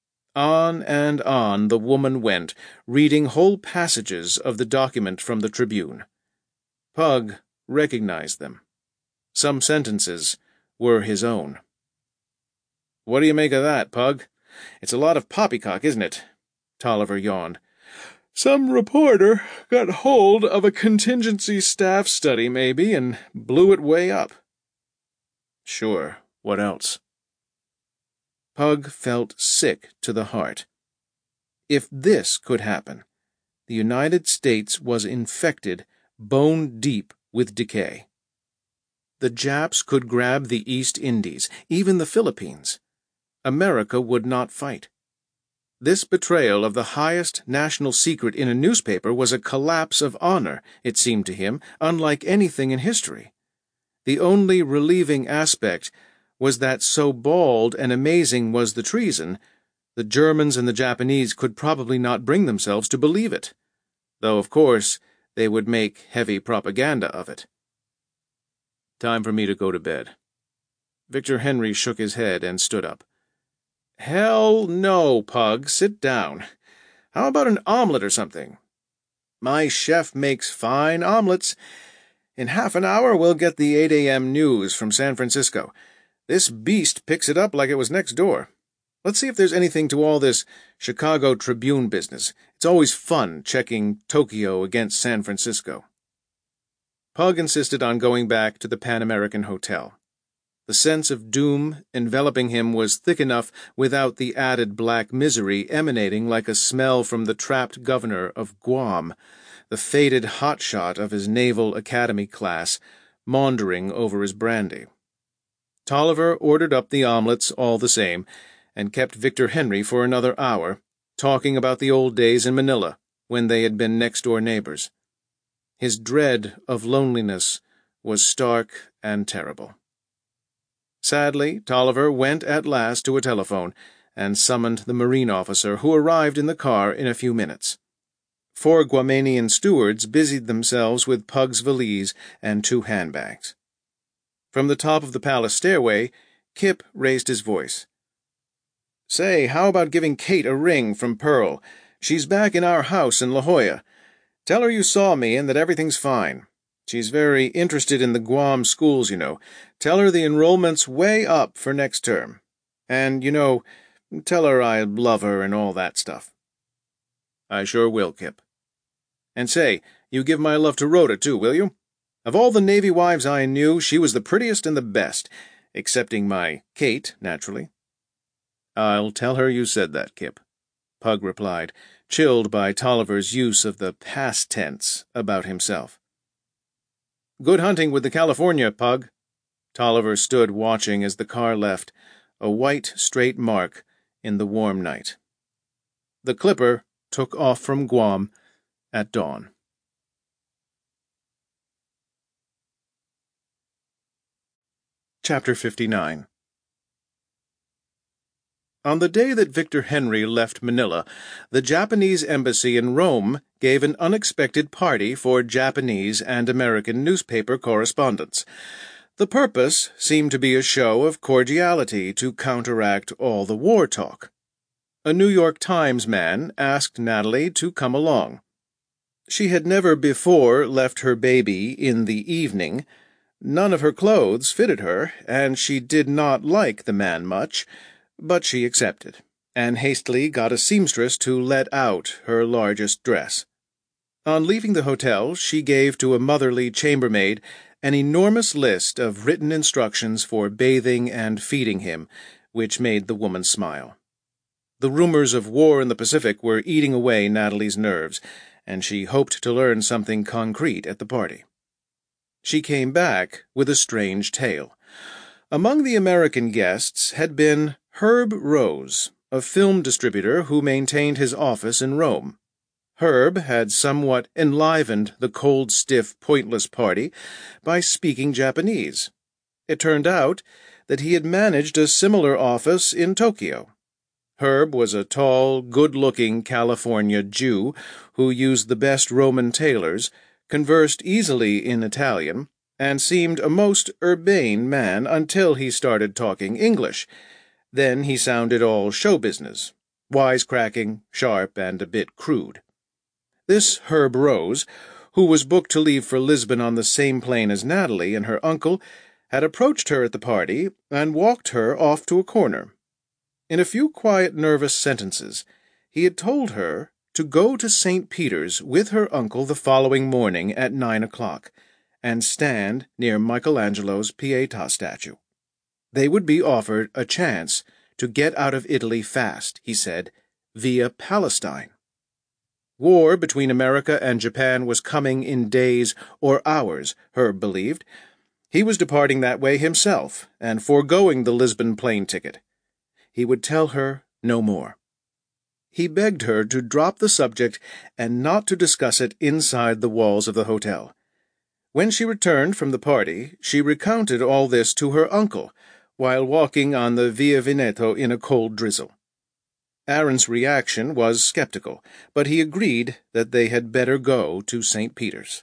On and on the woman went, reading whole passages of the document from the Tribune. Pug recognized them. Some sentences were his own. "What do you make of that, Pug? It's a lot of poppycock, isn't it?" Tolliver yawned. "Some reporter got hold of a contingency staff study, maybe, and blew it way up." "Sure. What else?" Pug felt sick to the heart. If this could happen, the United States was infected bone deep with decay. The Japs could grab the East Indies, even the Philippines. America would not fight. This betrayal of the highest national secret in a newspaper was a collapse of honor, it seemed to him, unlike anything in history. The only relieving aspect was that so bald and amazing was the treason, the Germans and the Japanese could probably not bring themselves to believe it, though, of course, they would make heavy propaganda of it. "Time for me to go to bed." Victor Henry shook his head and stood up. "Hell no, Pug. Sit down. How about an omelet or something? My chef makes fine omelets. In half an hour we'll get the eight a m news from San Francisco. This beast picks it up like it was next door. Let's see if there's anything to all this Chicago Tribune business. It's always fun checking Tokyo against San Francisco. Pug insisted on going back to the Pan American Hotel. The sense of doom enveloping him was thick enough without the added black misery emanating like a smell from the trapped governor of Guam, the faded hotshot of his Naval Academy class, maundering over his brandy. Tolliver ordered up the omelets all the same, and kept Victor Henry for another hour, talking about the old days in Manila, when they had been next-door neighbors. His dread of loneliness was stark and terrible. Sadly, Tolliver went at last to a telephone and summoned the marine officer, who arrived in the car in a few minutes. Four Guamanian stewards busied themselves with Pug's valise and two handbags. From the top of the palace stairway, Kip raised his voice. "Say, how about giving Kate a ring from Pearl? She's back in our house in La Jolla. Tell her you saw me and that everything's fine. She's very interested in the Guam schools, you know. Tell her the enrollment's way up for next term. And, you know, tell her I love her and all that stuff." "I sure will, Kip. And say, you give my love to Rhoda, too, will you? Of all the Navy wives I knew, she was the prettiest and the best, excepting my Kate, naturally." "I'll tell her you said that, Kip," Pug replied, chilled by Tolliver's use of the past tense about himself. "Good hunting with the California, Pug." Tolliver stood watching as the car left, a white, straight mark in the warm night. The Clipper took off from Guam at dawn. Chapter fifty-nine. On the day that Victor Henry left Manila, the Japanese embassy in Rome gave an unexpected party for Japanese and American newspaper correspondents. The purpose seemed to be a show of cordiality to counteract all the war talk. A New York Times man asked Natalie to come along. She had never before left her baby in the evening. None of her clothes fitted her, and she did not like the man much, but she accepted, and hastily got a seamstress to let out her largest dress. On leaving the hotel, she gave to a motherly chambermaid an enormous list of written instructions for bathing and feeding him, which made the woman smile. The rumors of war in the Pacific were eating away Natalie's nerves, and she hoped to learn something concrete at the party. She came back with a strange tale. Among the American guests had been Herb Rose, a film distributor who maintained his office in Rome. Herb had somewhat enlivened the cold, stiff, pointless party by speaking Japanese. It turned out that he had managed a similar office in Tokyo. Herb was a tall, good-looking California Jew who used the best Roman tailors, conversed easily in Italian, and seemed a most urbane man until he started talking English. Then he sounded all show business, wisecracking, sharp, and a bit crude. This Herb Rose, who was booked to leave for Lisbon on the same plane as Natalie and her uncle, had approached her at the party and walked her off to a corner. In a few quiet, nervous sentences, he had told her to go to Saint Peter's with her uncle the following morning at nine o'clock, and stand near Michelangelo's Pietà statue. They would be offered a chance to get out of Italy fast, he said, via Palestine. War between America and Japan was coming in days or hours, Herb believed. He was departing that way himself, and foregoing the Lisbon plane ticket. He would tell her no more. He begged her to drop the subject and not to discuss it inside the walls of the hotel. When she returned from the party, she recounted all this to her uncle, while walking on the Via Veneto in a cold drizzle. Aaron's reaction was skeptical, but he agreed that they had better go to Saint Peter's.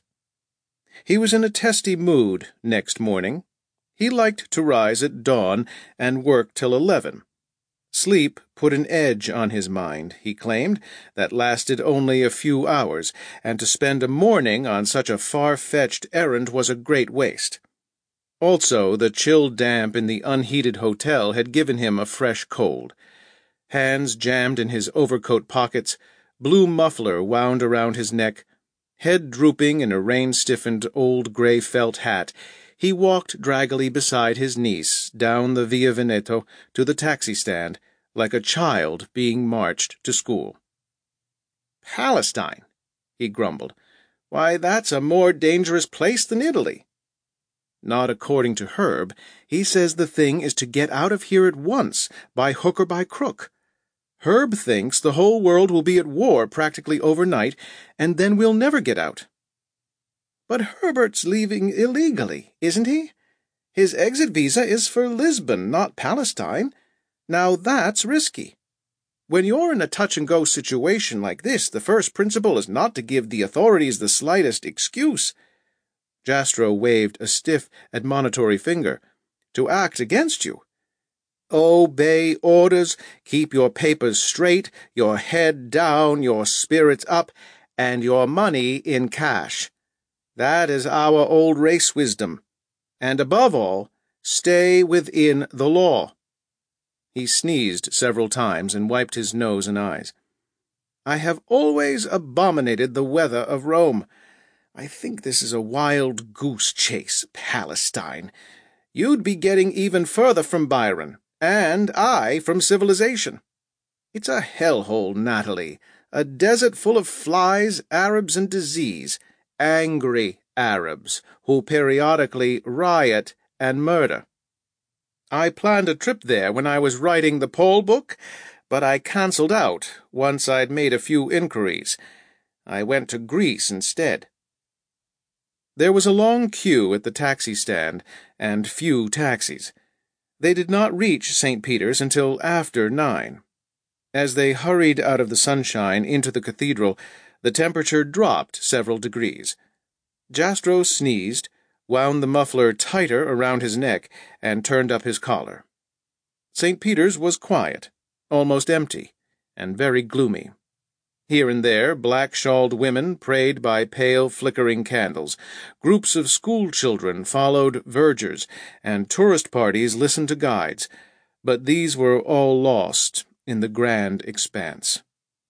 He was in a testy mood next morning. He liked to rise at dawn and work till eleven. Sleep put an edge on his mind, he claimed, that lasted only a few hours, and to spend a morning on such a far-fetched errand was a great waste. Also, the chill damp in the unheated hotel had given him a fresh cold. Hands jammed in his overcoat pockets, blue muffler wound around his neck, head drooping in a rain-stiffened old grey felt hat, he walked draggily beside his niece down the Via Veneto to the taxi-stand, like a child being marched to school. "Palestine," he grumbled. "Why, that's a more dangerous place than Italy." "Not according to Herb. He says the thing is to get out of here at once, by hook or by crook. Herb thinks the whole world will be at war practically overnight, and then we'll never get out." "But Herbert's leaving illegally, isn't he? His exit visa is for Lisbon, not Palestine. Now that's risky. When you're in a touch-and-go situation like this, the first principle is not to give the authorities the slightest excuse." Jastrow waved a stiff, admonitory finger. "To act against you. Obey orders, keep your papers straight, your head down, your spirits up, and your money in cash. That is our old race wisdom. And above all, stay within the law." He sneezed several times and wiped his nose and eyes. "I have always abominated the weather of Rome. I think this is a wild goose chase, Palestine. You'd be getting even further from Byron, and I from civilization. It's a hellhole, Natalie, a desert full of flies, Arabs, and disease, angry Arabs, who periodically riot and murder. I planned a trip there when I was writing the Paul book, but I cancelled out once I'd made a few inquiries. I went to Greece instead." There was a long queue at the taxi-stand, and few taxis. They did not reach Saint Peter's until after nine. As they hurried out of the sunshine into the cathedral, the temperature dropped several degrees. Jastrow sneezed, wound the muffler tighter around his neck, and turned up his collar. Saint Peter's was quiet, almost empty, and very gloomy. Here and there, black-shawled women prayed by pale, flickering candles. Groups of school-children followed vergers, and tourist parties listened to guides, but these were all lost in the grand expanse.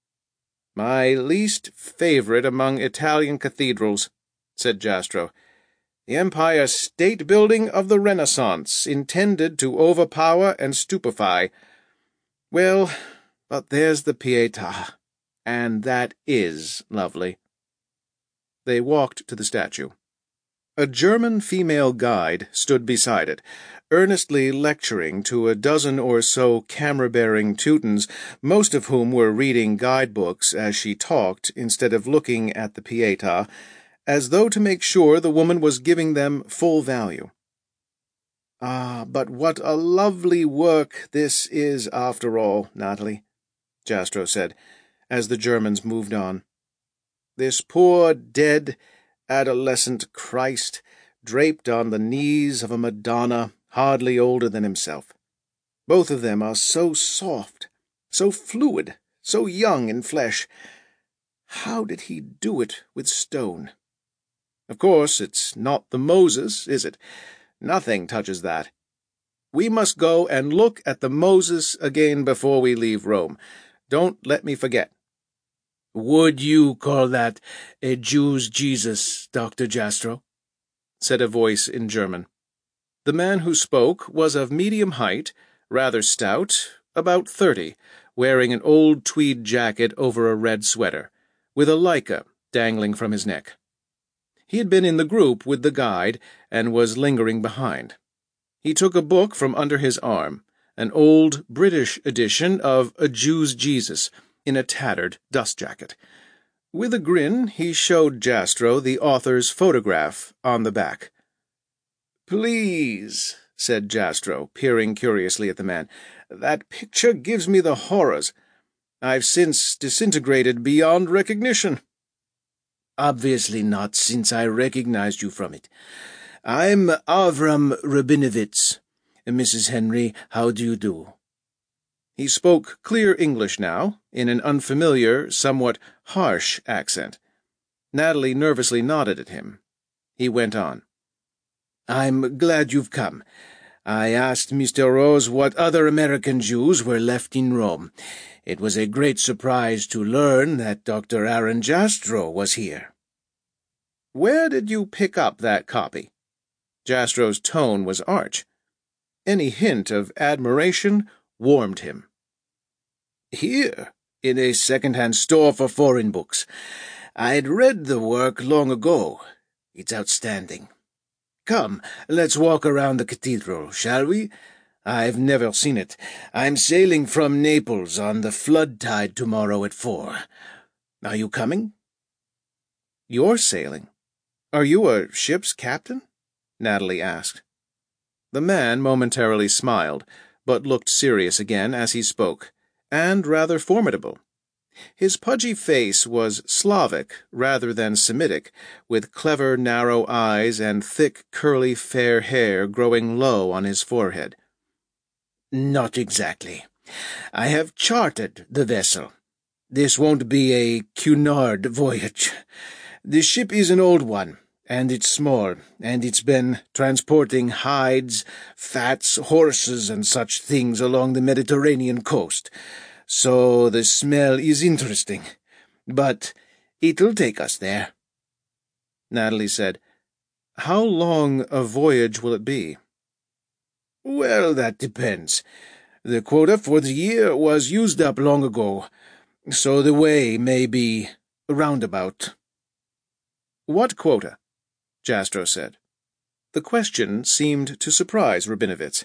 "My least favorite among Italian cathedrals," said Jastrow. "The Empire State Building of the Renaissance, intended to overpower and stupefy. Well, but there's the Pietà. And that is lovely." They walked to the statue. A German female guide stood beside it, earnestly lecturing to a dozen or so camera-bearing Teutons, most of whom were reading guidebooks as she talked instead of looking at the Pietà, as though to make sure the woman was giving them full value. "Ah, but what a lovely work this is after all, Natalie," Jastrow said, as the Germans moved on. "This poor, dead, adolescent Christ, draped on the knees of a Madonna hardly older than himself. Both of them are so soft, so fluid, so young in flesh. How did he do it with stone? Of course, it's not the Moses, is it? Nothing touches that. We must go and look at the Moses again before we leave Rome. Don't let me forget." "Would you call that a Jew's Jesus, Doctor Jastrow?" said a voice in German. The man who spoke was of medium height, rather stout, about thirty, wearing an old tweed jacket over a red sweater, with a leica dangling from his neck. He had been in the group with the guide and was lingering behind. He took a book from under his arm, an old British edition of A Jew's Jesus, in a tattered dust jacket. With a grin, he showed Jastrow the author's photograph on the back. "Please," said Jastrow, peering curiously at the man, "that picture gives me the horrors. I've since disintegrated beyond recognition." "Obviously not, since I recognized you from it. I'm Avram Rabinovitz. Missus Henry, how do you do?" He spoke clear English now, in an unfamiliar, somewhat harsh accent. Natalie nervously nodded at him. He went on. "I'm glad you've come. I asked Mister Rose what other American Jews were left in Rome. It was a great surprise to learn that Doctor Aaron Jastrow was here." "Where did you pick up that copy?" Jastrow's tone was arch. Any hint of admiration warmed him. "Here, in a second-hand store for foreign books. I'd read the work long ago. It's outstanding. Come, let's walk around the cathedral, shall we? I've never seen it. I'm sailing from Naples on the flood tide tomorrow at four. Are you coming?" "You're sailing? Are you a ship's captain?" Natalie asked. The man momentarily smiled, but looked serious again as he spoke, and rather formidable. His pudgy face was Slavic rather than Semitic, with clever narrow eyes and thick curly fair hair growing low on his forehead. "Not exactly. I have chartered the vessel. This won't be a Cunard voyage. The ship is an old one, and it's small, and it's been transporting hides, fats, horses, and such things along the Mediterranean coast. So the smell is interesting, but it'll take us there." Natalie said, "How long a voyage will it be?" "Well, that depends. The quota for the year was used up long ago, so the way may be roundabout." "What quota?" Jastrow said. The question seemed to surprise Rabinowitz.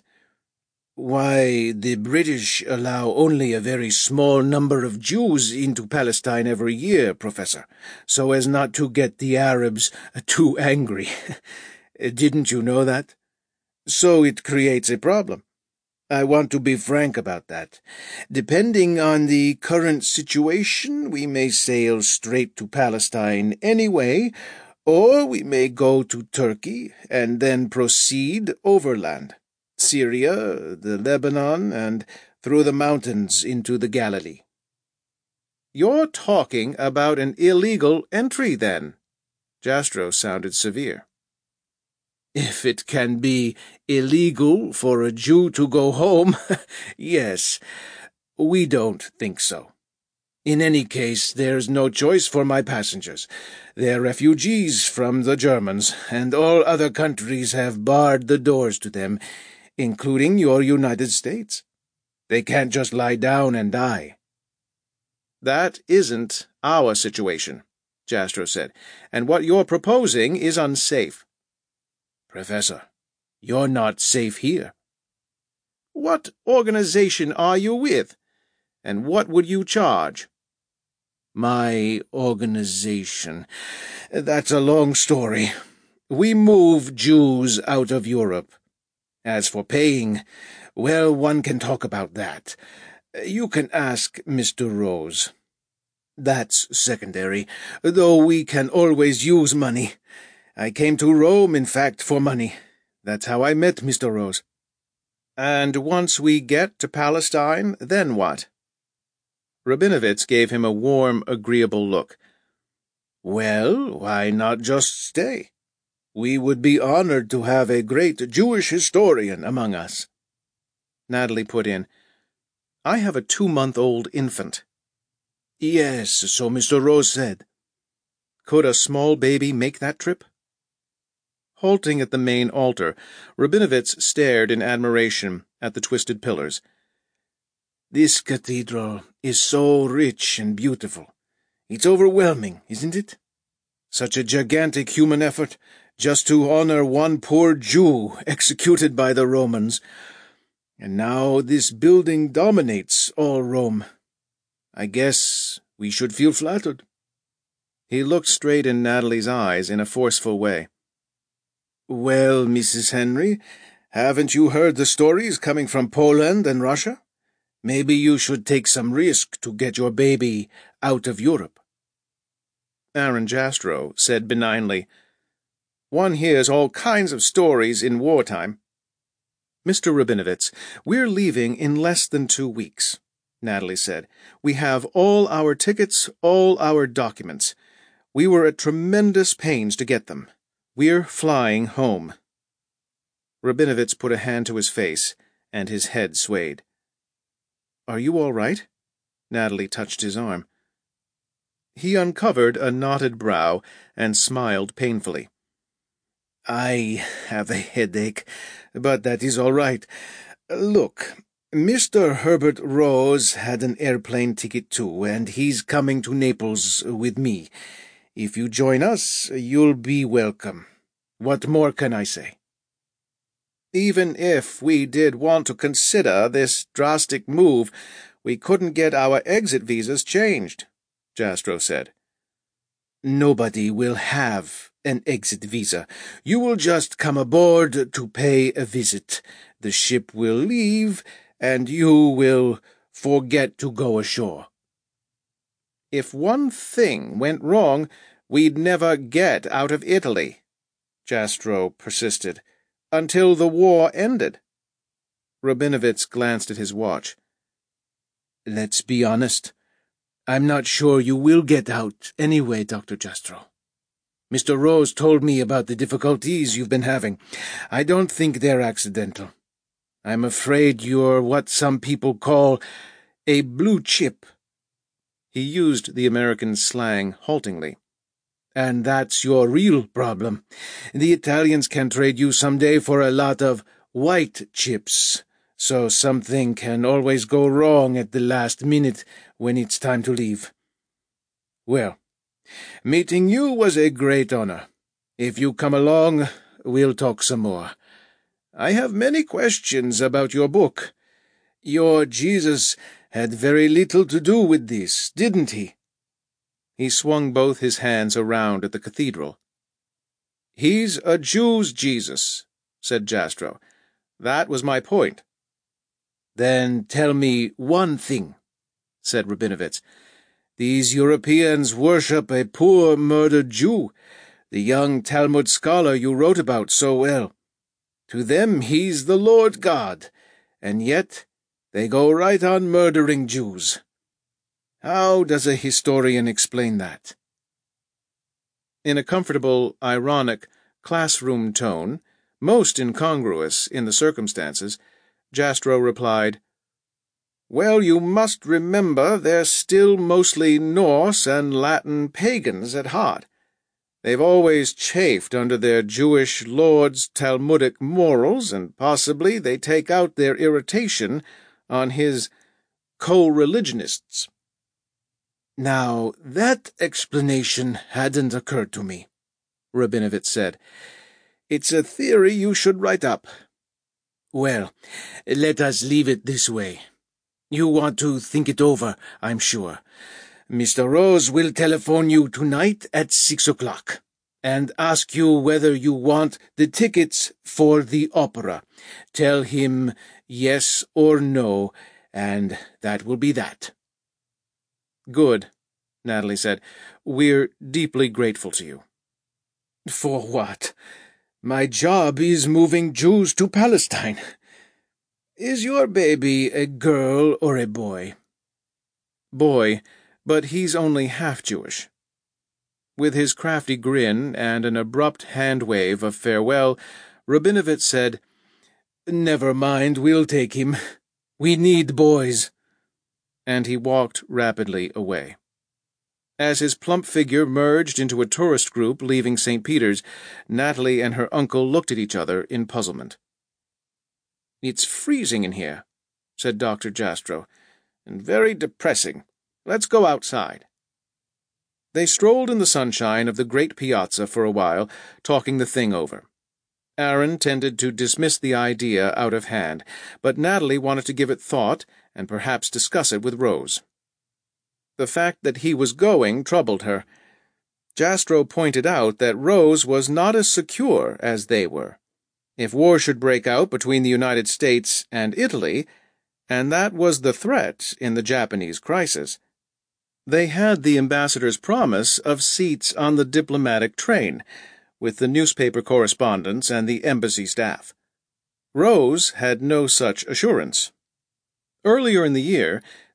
"Why, the British allow only a very small number of Jews into Palestine every year, Professor, so as not to get the Arabs too angry. Didn't you know that? So it creates a problem. I want to be frank about that. Depending on the current situation, we may sail straight to Palestine anyway, or we may go to Turkey and then proceed overland. Syria, the Lebanon, and through the mountains into the Galilee." "You're talking about an illegal entry, then." Jastrow sounded severe. "If it can be illegal for a Jew to go home, yes. We don't think so. In any case, there's no choice for my passengers. They're refugees from the Germans, and all other countries have barred the doors to them, including your United States. They can't just lie down and die." "That isn't our situation," Jastrow said, "and what you're proposing is unsafe." "Professor, you're not safe here." "What organization are you with, and what would you charge?" "My organization. That's a long story. We move Jews out of Europe. As for paying, well, one can talk about that. You can ask Mister Rose. That's secondary, though we can always use money. I came to Rome, in fact, for money. That's how I met Mister Rose." "And once we get to Palestine, then what?" Rabinowitz gave him a warm, agreeable look. "Well, why not just stay? We would be honored to have a great Jewish historian among us." Natalie put in, "I have a two-month-old infant." "Yes, so Mister Rose said." "Could a small baby make that trip?" Halting at the main altar, Rabinowitz stared in admiration at the twisted pillars. "This cathedral is so rich and beautiful. It's overwhelming, isn't it? Such a gigantic human effort, just to honor one poor Jew executed by the Romans. And now this building dominates all Rome. I guess we should feel flattered." He looked straight in Natalie's eyes in a forceful way. "Well, Missus Henry, haven't you heard the stories coming from Poland and Russia? Maybe you should take some risk to get your baby out of Europe." Aaron Jastrow said benignly, "One hears all kinds of stories in wartime." "Mister Rabinowitz, we're leaving in less than two weeks. Natalie said. "We have all our tickets, all our documents. We were at tremendous pains to get them. We're flying home." Rabinovitz put a hand to his face, and his head swayed. "Are you all right?" Natalie touched his arm. He uncovered a knotted brow and smiled painfully. "I have a headache, but that is all right. Look, Mister Herbert Rose had an airplane ticket too, and he's coming to Naples with me. If you join us, you'll be welcome. What more can I say?" "Even if we did want to consider this drastic move, we couldn't get our exit visas changed," Jastrow said. "Nobody will have an exit visa. You will just come aboard to pay a visit. The ship will leave, and you will forget to go ashore." "If one thing went wrong, we'd never get out of Italy," Jastrow persisted, "until the war ended." Rabinovitz glanced at his watch. "Let's be honest. I'm not sure you will get out anyway, Doctor Jastrow. Mister Rose told me about the difficulties you've been having. I don't think they're accidental. I'm afraid you're what some people call a blue chip." He used the American slang haltingly. "And that's your real problem. The Italians can trade you someday for a lot of white chips, so something can always go wrong at the last minute when it's time to leave. Well, meeting you was a great honor. If you come along, we'll talk some more. I have many questions about your book. Your Jesus had very little to do with this, didn't he?" He swung both his hands around at the cathedral. "He's a Jew's Jesus," said Jastrow. "That was my point." "Then tell me one thing," said Rabinovitz. "These Europeans worship a poor murdered Jew, the young Talmud scholar you wrote about so well. To them he's the Lord God, and yet they go right on murdering Jews. How does a historian explain that?" In a comfortable, ironic, classroom tone, most incongruous in the circumstances, Jastrow replied, "Well, you must remember they're still mostly Norse and Latin pagans at heart. They've always chafed under their Jewish lord's Talmudic morals, and possibly they take out their irritation on his co-religionists." "Now, that explanation hadn't occurred to me," Rabinovitz said. "It's a theory you should write up." "Well, let us leave it this way. You want to think it over, I'm sure. Mister Rose will telephone you tonight at six o'clock and ask you whether you want the tickets for the opera. Tell him yes or no, and that will be that." "Good," Natalie said. "We're deeply grateful to you." "For what? My job is moving Jews to Palestine. Is your baby a girl or a boy?" "Boy, but he's only half Jewish." With his crafty grin and an abrupt hand-wave of farewell, Rabinovitz said, "Never mind, we'll take him. We need boys." And he walked rapidly away. As his plump figure merged into a tourist group leaving Saint Peter's, Natalie and her uncle looked at each other in puzzlement. "It's freezing in here," said Doctor Jastrow, "and very depressing. Let's go outside." They strolled in the sunshine of the great piazza for a while, talking the thing over. Aaron tended to dismiss the idea out of hand, but Natalie wanted to give it thought and perhaps discuss it with Rose. The fact that he was going troubled her. Jastrow pointed out that Rose was not as secure as they were. If war should break out between the United States and Italy, and that was the threat in the Japanese crisis, they had the ambassador's promise of seats on the diplomatic train, with the newspaper correspondents and the embassy staff. Rose had no such assurance. Earlier in the year,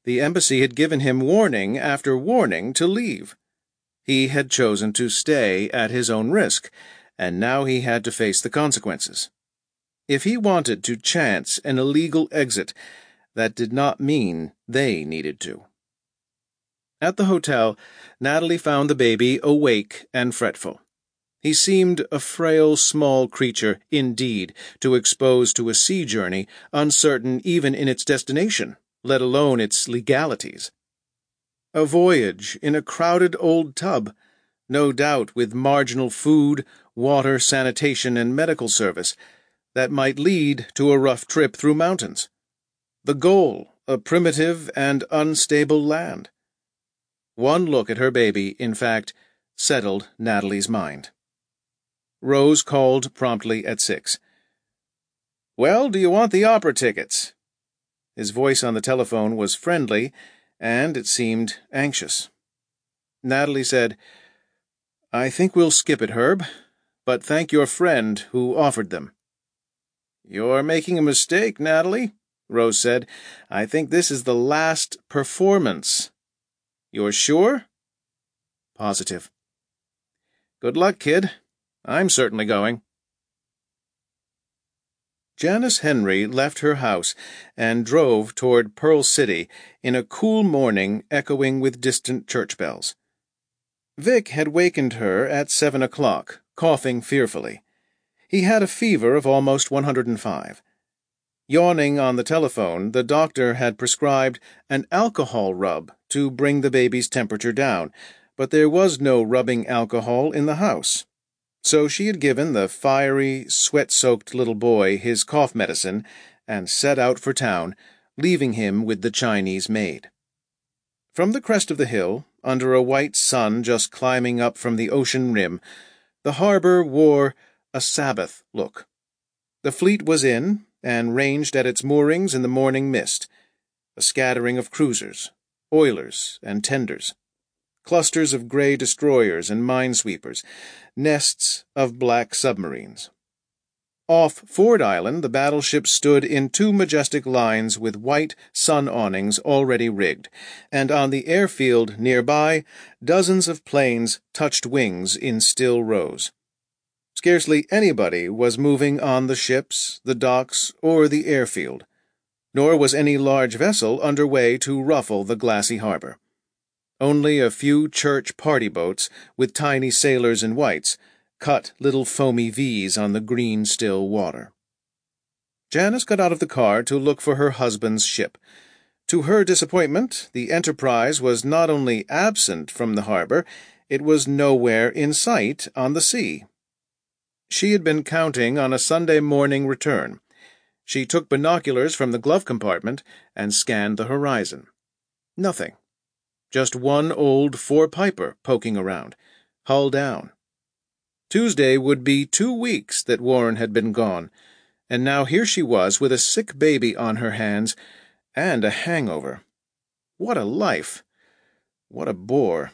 The embassy had given him warning after warning to leave. He had chosen to stay at his own risk, and now he had to face the consequences. If he wanted to chance an illegal exit, that did not mean they needed to. At the hotel, Natalie found the baby awake and fretful. He seemed a frail, small creature indeed to expose to a sea journey, uncertain even in its destination, let alone its legalities. A voyage in a crowded old tub, no doubt with marginal food, water, sanitation, and medical service, that might lead to a rough trip through mountains. The goal, a primitive and unstable land. One look at her baby, in fact, settled Natalie's mind. Rose called promptly at six. "Well, do you want the opera tickets?" His voice on the telephone was friendly, and it seemed anxious. Natalie said, "I think we'll skip it, Herb, but thank your friend who offered them." "You're making a mistake, Natalie," Rose said. "I think this is the last performance." "You're sure?" "Positive." "Good luck, kid. I'm certainly going." Janice Henry left her house and drove toward Pearl City in a cool morning echoing with distant church bells. Vic had wakened her at seven o'clock, coughing fearfully. He had a fever of almost one hundred and five. Yawning on the telephone, the doctor had prescribed an alcohol rub to bring the baby's temperature down, but there was no rubbing alcohol in the house. So she had given the fiery, sweat-soaked little boy his cough medicine and set out for town, leaving him with the Chinese maid. From the crest of the hill, under a white sun just climbing up from the ocean rim, the harbor wore a Sabbath look. The fleet was in and ranged at its moorings in the morning mist, a scattering of cruisers, oilers, and tenders, clusters of gray destroyers and minesweepers, nests of black submarines. Off Ford Island, the battleships stood in two majestic lines with white sun awnings already rigged, and on the airfield nearby, dozens of planes touched wings in still rows. Scarcely anybody was moving on the ships, the docks, or the airfield, nor was any large vessel under way to ruffle the glassy harbor. Only a few church party boats, with tiny sailors in whites, cut little foamy V's on the green, still water. Janice got out of the car to look for her husband's ship. To her disappointment, the Enterprise was not only absent from the harbor, it was nowhere in sight on the sea. She had been counting on a Sunday morning return. She took binoculars from the glove compartment and scanned the horizon. Nothing. Just one old four-piper poking around, hull down. Tuesday would be two weeks that Warren had been gone, and now here she was with a sick baby on her hands and a hangover. What a life! What a bore!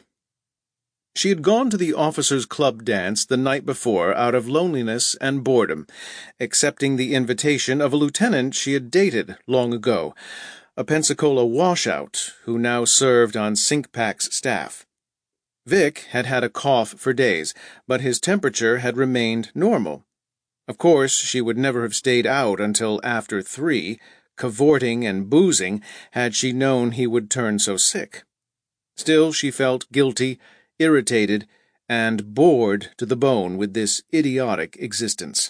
She had gone to the officers' club dance the night before out of loneliness and boredom, accepting the invitation of a lieutenant she had dated long ago, a Pensacola washout who now served on SyncPAC's staff. Vic had had a cough for days, but his temperature had remained normal. Of course, she would never have stayed out until after three, cavorting and boozing, had she known he would turn so sick. Still, she felt guilty, irritated, and bored to the bone with this idiotic existence.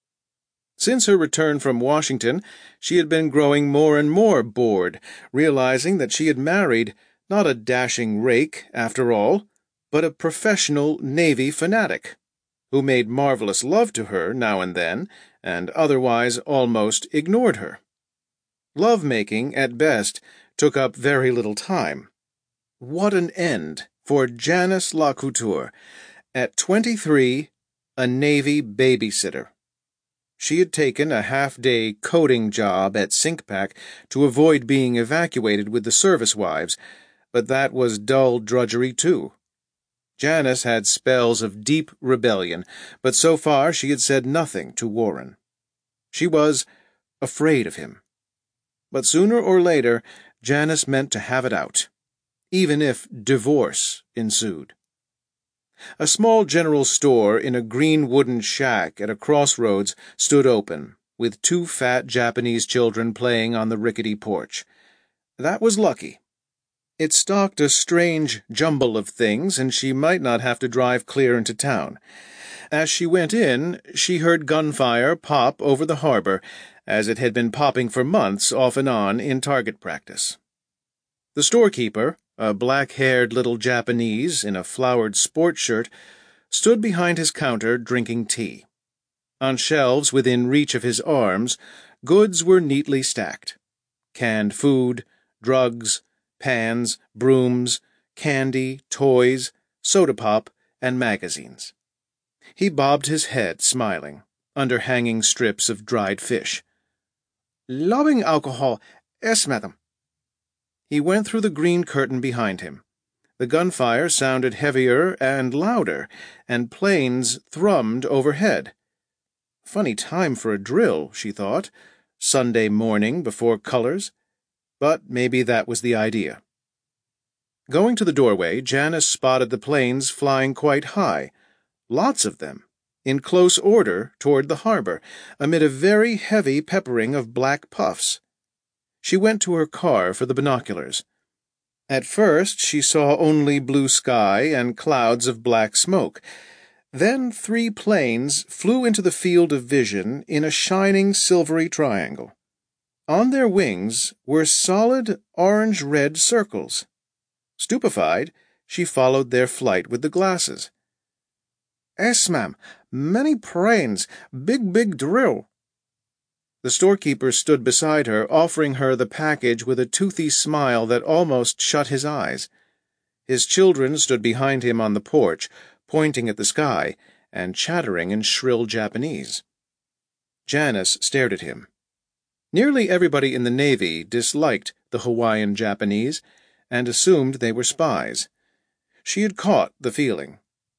Since her return from Washington, she had been growing more and more bored, realizing that she had married not a dashing rake, after all, but a professional Navy fanatic, who made marvelous love to her now and then, and otherwise almost ignored her. Love-making, at best, took up very little time. What an end for Janice LaCouture, at twenty-three, a Navy babysitter. She had taken a half-day coding job at SyncPAC to avoid being evacuated with the service wives, but that was dull drudgery too. Janice had spells of deep rebellion, but so far she had said nothing to Warren. She was afraid of him. But sooner or later, Janice meant to have it out, even if divorce ensued. A small general store in a green wooden shack at a crossroads stood open, with two fat Japanese children playing on the rickety porch. That was lucky. It stocked a strange jumble of things, and she might not have to drive clear into town. As she went in, she heard gunfire pop over the harbor, as it had been popping for months off and on in target practice. The storekeeper, a black-haired little Japanese in a flowered sports shirt, stood behind his counter drinking tea. On shelves within reach of his arms, goods were neatly stacked. Canned food, drugs, pans, brooms, candy, toys, soda pop, and magazines. He bobbed his head, smiling, under hanging strips of dried fish. "Loving alcohol, yes, madam." He went through the green curtain behind him. The gunfire sounded heavier and louder, and planes thrummed overhead. Funny time for a drill, she thought. Sunday morning before colors. But maybe that was the idea. Going to the doorway, Janice spotted the planes flying quite high, lots of them, in close order toward the harbor, amid a very heavy peppering of black puffs. She went to her car for the binoculars. At first she saw only blue sky and clouds of black smoke. Then three planes flew into the field of vision in a shining silvery triangle. On their wings were solid orange-red circles. Stupefied, she followed their flight with the glasses. "Yes, ma'am. Many planes. Big, big drill." The storekeeper stood beside her, offering her the package with a toothy smile that almost shut his eyes. His children stood behind him on the porch, pointing at the sky and chattering in shrill Japanese. Janice stared at him. Nearly everybody in the Navy disliked the Hawaiian Japanese and assumed they were spies. She had caught the feeling.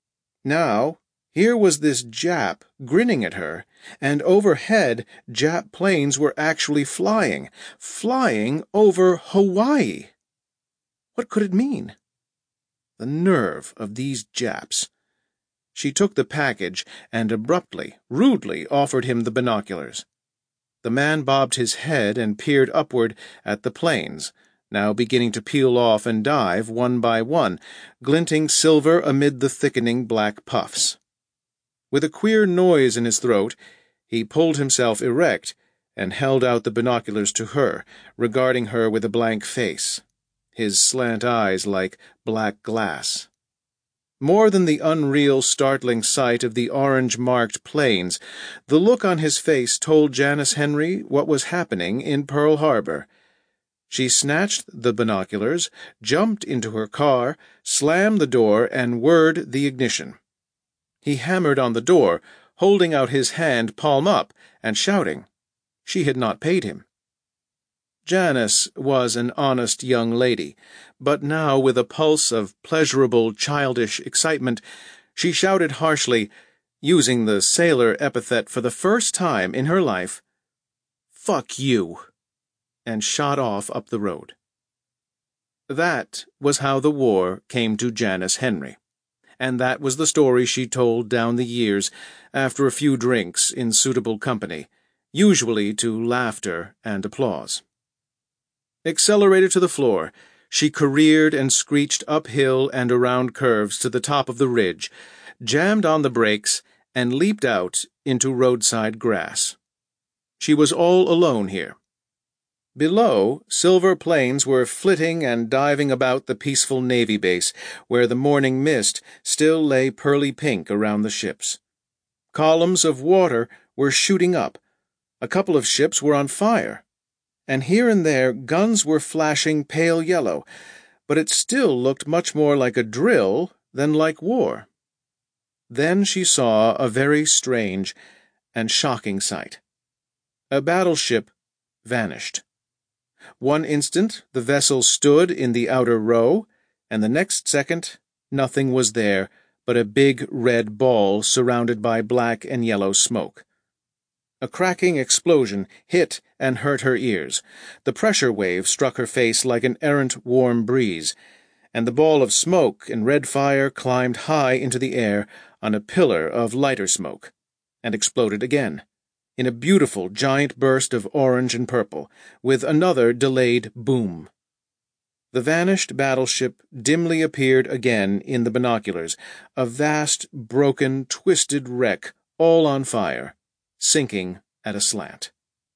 Now, here was this Jap grinning at her, and overhead Jap planes were actually flying, flying over Hawaii. What could it mean? The nerve of these Japs. She took the package and abruptly, rudely offered him the binoculars. The man bobbed his head and peered upward at the planes, now beginning to peel off and dive one by one, glinting silver amid the thickening black puffs. With a queer noise in his throat, he pulled himself erect and held out the binoculars to her, regarding her with a blank face, his slant eyes like black glass. More than the unreal, startling sight of the orange-marked planes, the look on his face told Janice Henry what was happening in Pearl Harbor. She snatched the binoculars, jumped into her car, slammed the door, and whirred the ignition. He hammered on the door, holding out his hand palm up and shouting. She had not paid him. Janice was an honest young lady, but now, with a pulse of pleasurable, childish excitement, she shouted harshly, using the sailor epithet for the first time in her life, "Fuck you," and shot off up the road. That was how the war came to Janice Henry, and that was the story she told down the years after a few drinks in suitable company, usually to laughter and applause. Accelerated to the floor, she careered and screeched uphill and around curves to the top of the ridge, jammed on the brakes, and leaped out into roadside grass. She was all alone here. Below, silver planes were flitting and diving about the peaceful Navy base, where the morning mist still lay pearly pink around the ships. Columns of water were shooting up. A couple of ships were on fire, and here and there guns were flashing pale yellow, but it still looked much more like a drill than like war. Then she saw a very strange and shocking sight. A battleship vanished. One instant the vessel stood in the outer row, and the next second nothing was there but a big red ball surrounded by black and yellow smoke. A cracking explosion hit and hurt her ears. The pressure wave struck her face like an errant warm breeze, and the ball of smoke and red fire climbed high into the air on a pillar of lighter smoke, and exploded again, in a beautiful giant burst of orange and purple, with another delayed boom. The vanished battleship dimly appeared again in the binoculars, a vast, broken, twisted wreck, all on fire, sinking at a slant.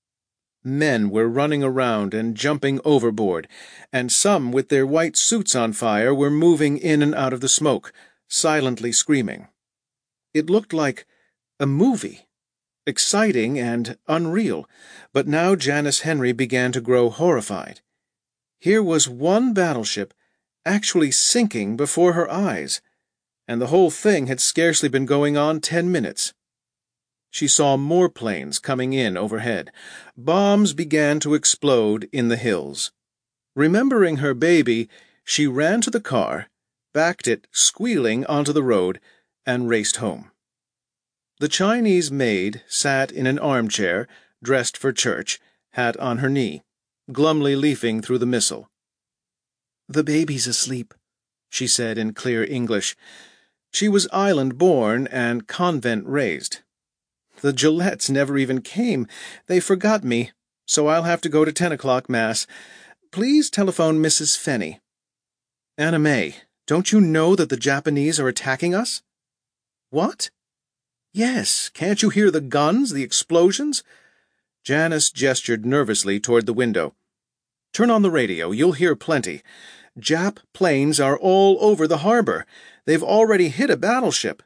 Men were running around and jumping overboard, and some with their white suits on fire were moving in and out of the smoke, silently screaming. It looked like a movie, exciting and unreal, but now Janice Henry began to grow horrified. Here was one battleship actually sinking before her eyes, and the whole thing had scarcely been going on ten minutes. She saw more planes coming in overhead. Bombs began to explode in the hills. Remembering her baby, she ran to the car, backed it squealing onto the road, and raced home. The Chinese maid sat in an armchair, dressed for church, hat on her knee, glumly leafing through the missal. "The baby's asleep," she said in clear English. She was island-born and convent-raised. "The Gillettes never even came. They forgot me, so I'll have to go to ten o'clock Mass. Please telephone Missus Fenny." "Anna May, don't you know that the Japanese are attacking us?" "What?" "Yes, can't you hear the guns, the explosions?" Janice gestured nervously toward the window. "Turn on the radio, you'll hear plenty. Jap planes are all over the harbor. They've already hit a battleship."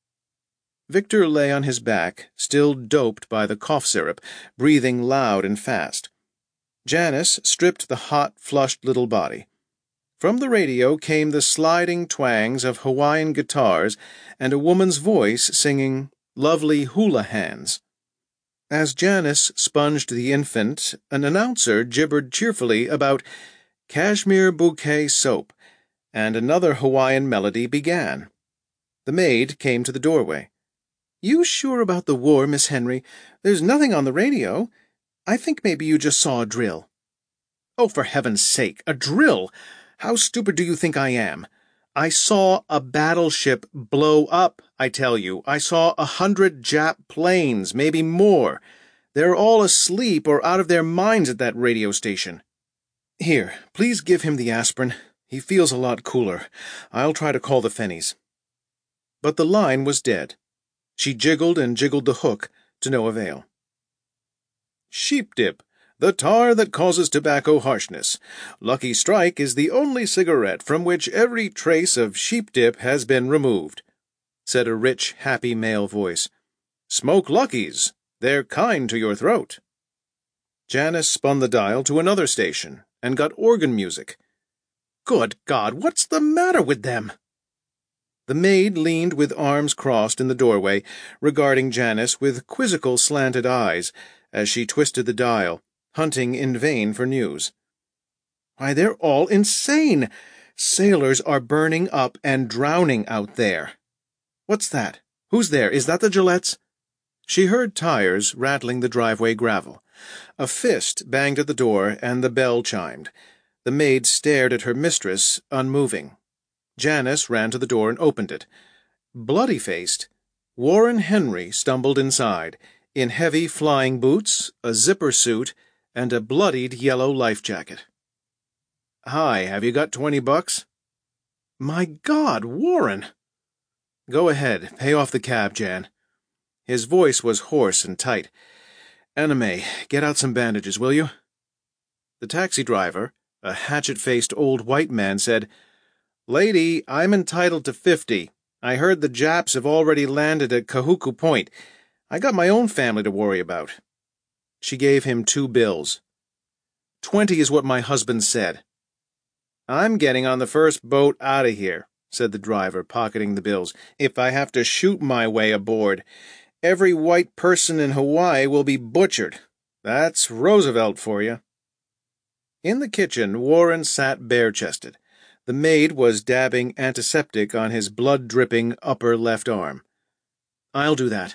Victor lay on his back, still doped by the cough syrup, breathing loud and fast. Janice stripped the hot, flushed little body. From the radio came the sliding twangs of Hawaiian guitars and a woman's voice singing "Lovely Hula Hands." As Janice sponged the infant, an announcer gibbered cheerfully about cashmere bouquet soap, and another Hawaiian melody began. The maid came to the doorway. "You sure about the war, Miss Henry? There's nothing on the radio. I think maybe you just saw a drill." "Oh, for heaven's sake, a drill! How stupid do you think I am? I saw a battleship blow up, I tell you. I saw a hundred Jap planes, maybe more. They're all asleep or out of their minds at that radio station. Here, please give him the aspirin. He feels a lot cooler. I'll try to call the Fennys." But the line was dead. She jiggled and jiggled the hook, to no avail. "Sheep dip, the tar that causes tobacco harshness. Lucky Strike is the only cigarette from which every trace of sheep dip has been removed," said a rich, happy male voice. "Smoke Luckies. They're kind to your throat." Janice spun the dial to another station and got organ music. "Good God, what's the matter with them?" The maid leaned with arms crossed in the doorway, regarding Janice with quizzical slanted eyes as she twisted the dial, hunting in vain for news. "Why, they're all insane! Sailors are burning up and drowning out there. What's that? Who's there? Is that the Gillettes?" She heard tires rattling the driveway gravel. A fist banged at the door, and the bell chimed. The maid stared at her mistress, unmoving. Janice ran to the door and opened it. Bloody-faced, Warren Henry stumbled inside, in heavy flying boots, a zipper suit, and a bloodied yellow life jacket. "Hi, have you got twenty bucks?" "My God, Warren!" "Go ahead, pay off the cab, Jan." His voice was hoarse and tight. "Anna May, get out some bandages, will you?" The taxi driver, a hatchet-faced old white man, said, "Lady, I'm entitled to fifty. I heard the Japs have already landed at Kahuku Point. I got my own family to worry about." She gave him two bills. Twenty is what my husband said." "I'm getting on the first boat out of here," said the driver, pocketing the bills, "if I have to shoot my way aboard. Every white person in Hawaii will be butchered. That's Roosevelt for you." In the kitchen, Warren sat bare-chested. The maid was dabbing antiseptic on his blood-dripping upper left arm. "I'll do that."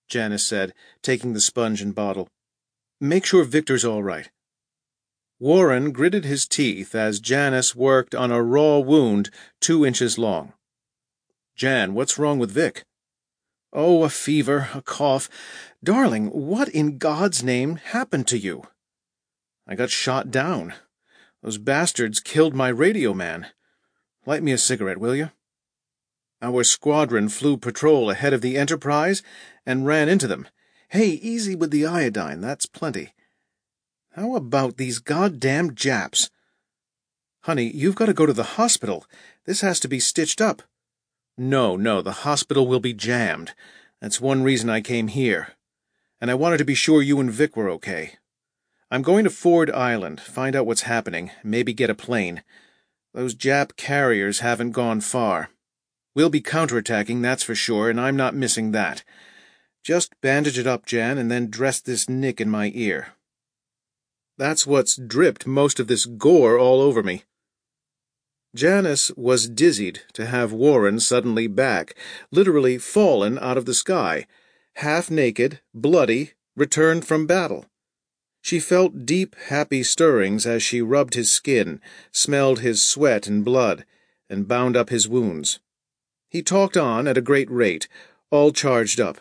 Janice said, taking the sponge and bottle. "Make sure Victor's all right." Warren gritted his teeth as Janice worked on a raw wound two inches long. "Jan, what's wrong with Vic?" "Oh, a fever, a cough. Darling, what in God's name happened to you?" "I got shot down. Those bastards killed my radio man. Light me a cigarette, will you?" "Our squadron flew patrol ahead of the Enterprise and ran into them. Hey, easy with the iodine, that's plenty. How about these goddamn Japs?" "Honey, you've got to go to the hospital. This has to be stitched up." "No, no, the hospital will be jammed. That's one reason I came here. And I wanted to be sure you and Vic were okay. I'm going to Ford Island, find out what's happening, maybe get a plane. Those Jap carriers haven't gone far. We'll be counterattacking, that's for sure, and I'm not missing that. Just bandage it up, Jan, and then dress this nick in my ear. That's what's dripped most of this gore all over me." Janice was dizzied to have Warren suddenly back, literally fallen out of the sky, half naked, bloody, returned from battle. She felt deep, happy stirrings as she rubbed his skin, smelled his sweat and blood, and bound up his wounds. He talked on at a great rate, all charged up.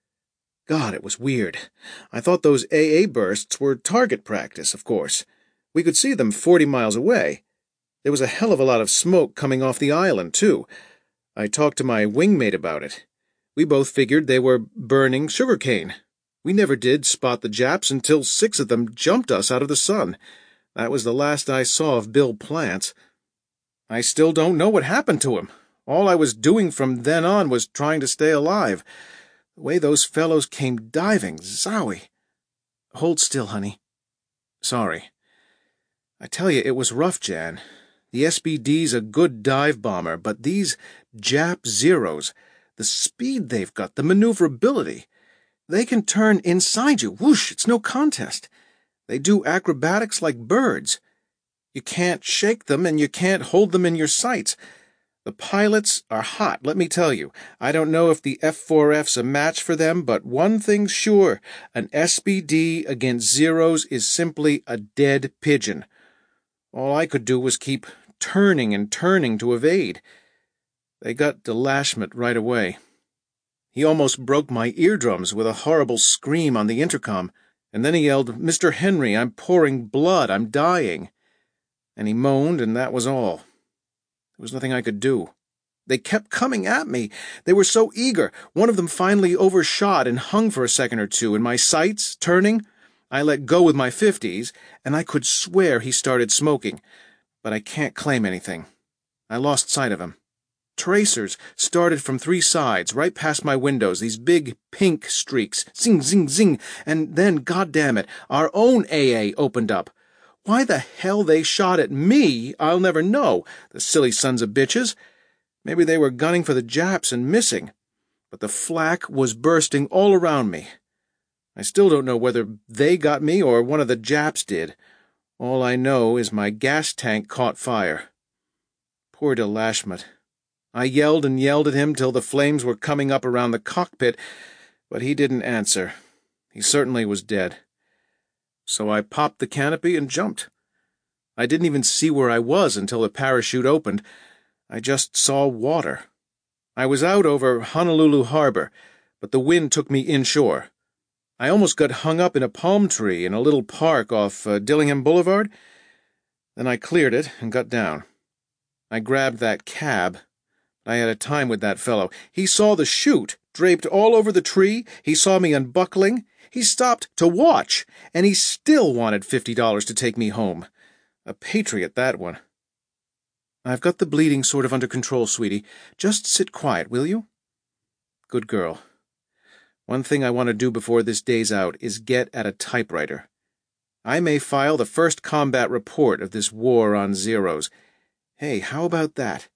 God, it was weird. I thought those A A bursts were target practice, of course. We could see them forty miles away. There was a hell of a lot of smoke coming off the island, too. I talked to my wingmate about it. We both figured they were burning sugarcane. We never did spot the Japs until six of them jumped us out of the sun. That was the last I saw of Bill Plants. I still don't know what happened to him. All I was doing from then on was trying to stay alive. The way those fellows came diving, zowie. Hold still, honey. Sorry. I tell you, it was rough, Jan. The S B D's a good dive bomber, but these Jap Zeros, the speed they've got, the maneuverability, they can turn inside you. Whoosh, it's no contest. They do acrobatics like birds. You can't shake them, and you can't hold them in your sights. The pilots are hot, let me tell you. I don't know if the F four F's a match for them, but one thing's sure, an S B D against Zeros is simply a dead pigeon. All I could do was keep turning and turning to evade. They got the lashment right away. He almost broke my eardrums with a horrible scream on the intercom, and then he yelled, "Mister Henry, I'm pouring blood, I'm dying." And he moaned, and that was all. There was nothing I could do. They kept coming at me. They were so eager. One of them finally overshot and hung for a second or two in my sights, turning. I let go with my fifties, and I could swear he started smoking, but I can't claim anything. I lost sight of him. Tracers started from three sides, right past my windows, these big pink streaks, zing, zing, zing, and then, goddammit, our own A A opened up. Why the hell they shot at me, I'll never know, the silly sons of bitches. Maybe they were gunning for the Japs and missing, but the flak was bursting all around me. I still don't know whether they got me or one of the Japs did. All I know is my gas tank caught fire. Poor de Lashmet. I yelled and yelled at him till the flames were coming up around the cockpit, but he didn't answer. He certainly was dead. So I popped the canopy and jumped. I didn't even see where I was until the parachute opened. I just saw water. I was out over Honolulu Harbor, but the wind took me inshore. I almost got hung up in a palm tree in a little park off uh, Dillingham Boulevard. Then I cleared it and got down. I grabbed that cab. I had a time with that fellow. He saw the chute draped all over the tree. He saw me unbuckling. He stopped to watch, and he still wanted fifty dollars to take me home. A patriot, that one. I've got the bleeding sort of under control, sweetie. Just sit quiet, will you? Good girl. One thing I want to do before this day's out is get at a typewriter. I may file the first combat report of this war on Zeros. Hey, how about that?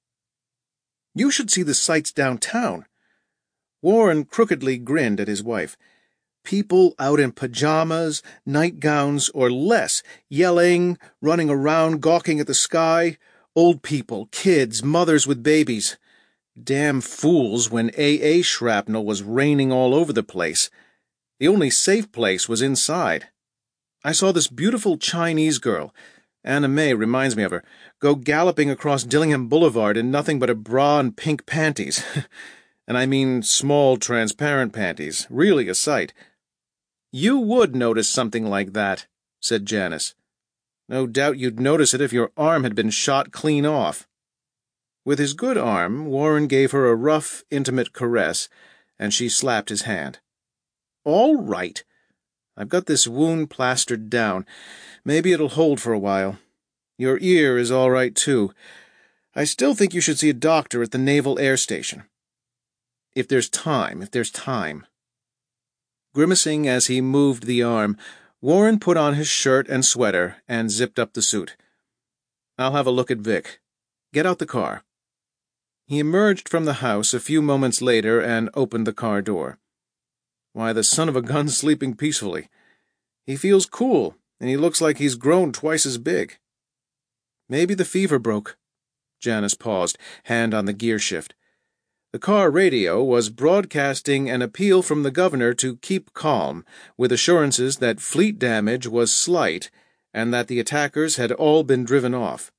You should see the sights downtown. Warren crookedly grinned at his wife. People out in pajamas, nightgowns, or less, yelling, running around, gawking at the sky. Old people, kids, mothers with babies. Damn fools when A A shrapnel was raining all over the place. The only safe place was inside. I saw this beautiful Chinese girl, Anna May reminds me of her, go galloping across Dillingham Boulevard in nothing but a bra and pink panties. And I mean small, transparent panties, really a sight. You would notice something like that, said Janice. No doubt you'd notice it if your arm had been shot clean off. With his good arm, Warren gave her a rough, intimate caress, and she slapped his hand. All right. I've got this wound plastered down. Maybe it'll hold for a while. Your ear is all right, too. I still think you should see a doctor at the Naval Air Station. If there's time, if there's time. Grimacing as he moved the arm, Warren put on his shirt and sweater and zipped up the suit. I'll have a look at Vic. Get out the car. He emerged from the house a few moments later and opened the car door. Why, the son of a gun's sleeping peacefully. He feels cool, and he looks like he's grown twice as big. Maybe the fever broke. Janice paused, hand on the gear shift. The car radio was broadcasting an appeal from the governor to keep calm, with assurances that fleet damage was slight and that the attackers had all been driven off.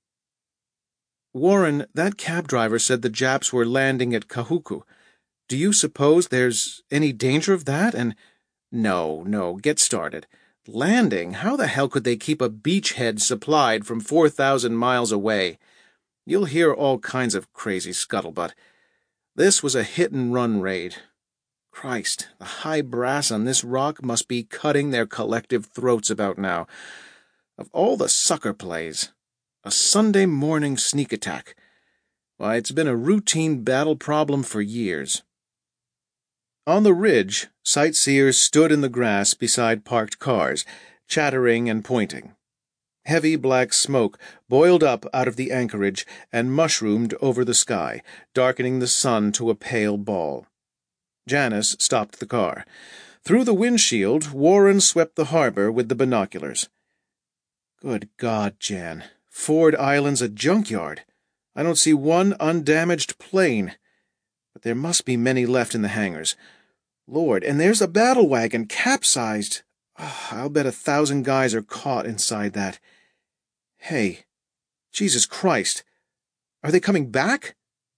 Warren, that cab driver said the Japs were landing at Kahuku. Do you suppose there's any danger of that? And no, no, get started. Landing? How the hell could they keep a beachhead supplied from four thousand miles away? You'll hear all kinds of crazy scuttlebutt. This was a hit-and-run raid. Christ, the high brass on this rock must be cutting their collective throats about now. Of all the sucker plays, a Sunday morning sneak attack. Why, it's been a routine battle problem for years. On the ridge, sightseers stood in the grass beside parked cars, chattering and pointing. Heavy black smoke boiled up out of the anchorage and mushroomed over the sky, darkening the sun to a pale ball. Janice stopped the car. Through the windshield, Warren swept the harbor with the binoculars. Good God, Jan. Ford Island's a junkyard. I don't see one undamaged plane. But there must be many left in the hangars. Lord, and there's a battle wagon capsized. Oh, I'll bet a thousand guys are caught inside that. Hey, Jesus Christ, are they coming back?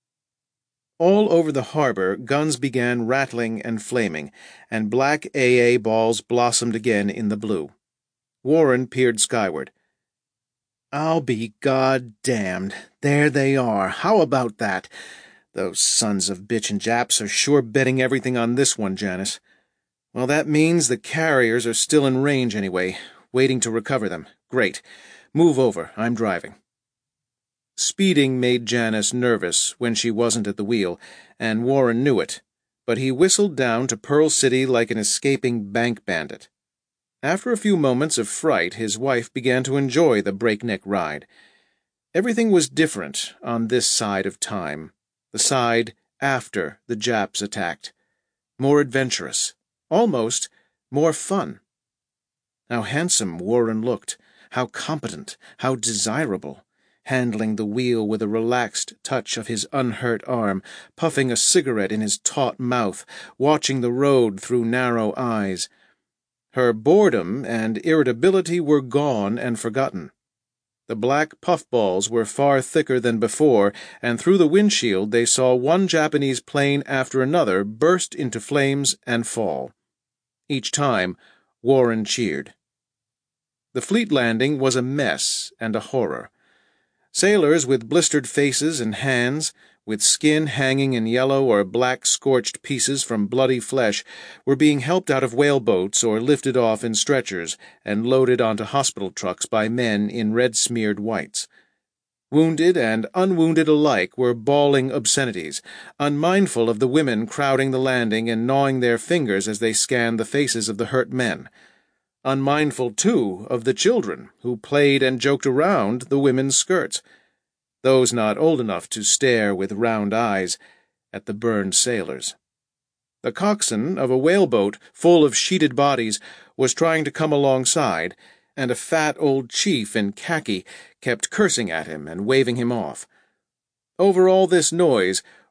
All over the harbor, guns began rattling and flaming, and black A A balls blossomed again in the blue. Warren peered skyward. I'll be goddamned. There they are. How about that? Those sons of bitchin' Japs are sure betting everything on this one, Janice. Well, that means the carriers are still in range anyway, waiting to recover them. Great. Move over. I'm driving. Speeding made Janice nervous when she wasn't at the wheel, and Warren knew it, but he whistled down to Pearl City like an escaping bank bandit. After a few moments of fright, his wife began to enjoy the breakneck ride. Everything was different on this side of time, the side after the Japs attacked. More adventurous, almost more fun. How handsome Warren looked, how competent, how desirable, handling the wheel with a relaxed touch of his unhurt arm, puffing a cigarette in his taut mouth, watching the road through narrow eyes. Her boredom and irritability were gone and forgotten. The black puffballs were far thicker than before, and through the windshield they saw one Japanese plane after another burst into flames and fall. Each time, Warren cheered. The fleet landing was a mess and a horror. Sailors with blistered faces and hands, with skin hanging in yellow or black scorched pieces from bloody flesh, were being helped out of whaleboats or lifted off in stretchers and loaded onto hospital trucks by men in red-smeared whites. Wounded and unwounded alike were bawling obscenities, unmindful of the women crowding the landing and gnawing their fingers as they scanned the faces of the hurt men. Unmindful, too, of the children who played and joked around the women's skirts, those not old enough to stare with round eyes at the burned sailors. The coxswain of a whaleboat full of sheeted bodies was trying to come alongside, and a fat old chief in khaki kept cursing at him and waving him off. Over all this noise,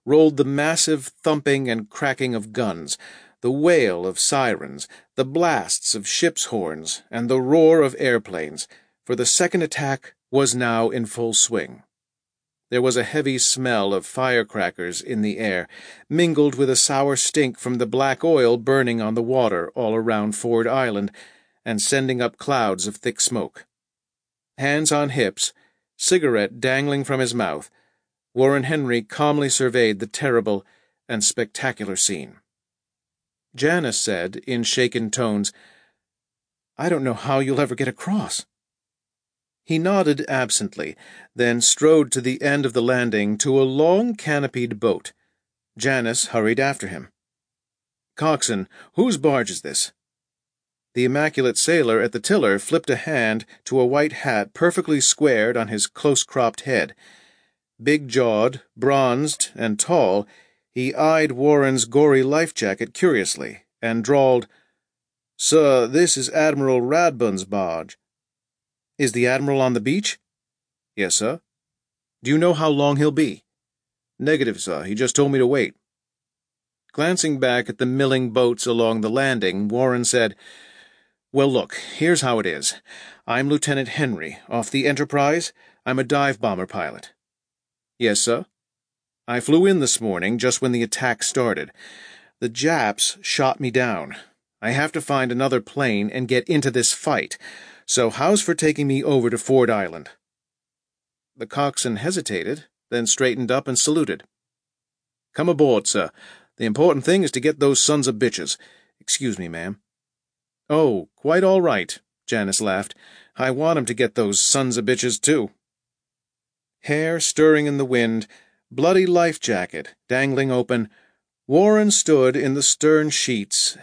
rolled the massive thumping and cracking of guns, the wail of sirens, the blasts of ships' horns, and the roar of airplanes, for the second attack was now in full swing. There was a heavy smell of firecrackers in the air, mingled with a sour stink from the black oil burning on the water all around Ford Island and sending up clouds of thick smoke. Hands on hips, cigarette dangling from his mouth, Warren Henry calmly surveyed the terrible and spectacular scene. Janice said, in shaken tones, "I don't know how you'll ever get across." He nodded absently, then strode to the end of the landing to a long canopied boat. Janice hurried after him. "Coxswain, whose barge is this?" The immaculate sailor at the tiller flipped a hand to a white hat perfectly squared on his close-cropped head. Big-jawed, bronzed, and tall, he eyed Warren's gory life-jacket curiously, and drawled, "Sir, this is Admiral Radburn's barge." "Is the Admiral on the beach?" "Yes, sir." "Do you know how long he'll be?" "Negative, sir. He just told me to wait." Glancing back at the milling boats along the landing, Warren said, "Well, look, here's how it is. I'm Lieutenant Henry, off the Enterprise. I'm a dive-bomber pilot." "Yes, sir." "I flew in this morning, just when the attack started. The Japs shot me down. I have to find another plane and get into this fight. So how's for taking me over to Ford Island?" The coxswain hesitated, then straightened up and saluted. "Come aboard, sir. The important thing is to get those sons of bitches. Excuse me, ma'am." "Oh, quite all right," Janice laughed. "I want 'em to get those sons of bitches, too." Hair stirring in the wind, bloody life jacket dangling open, Warren stood in the stern sheets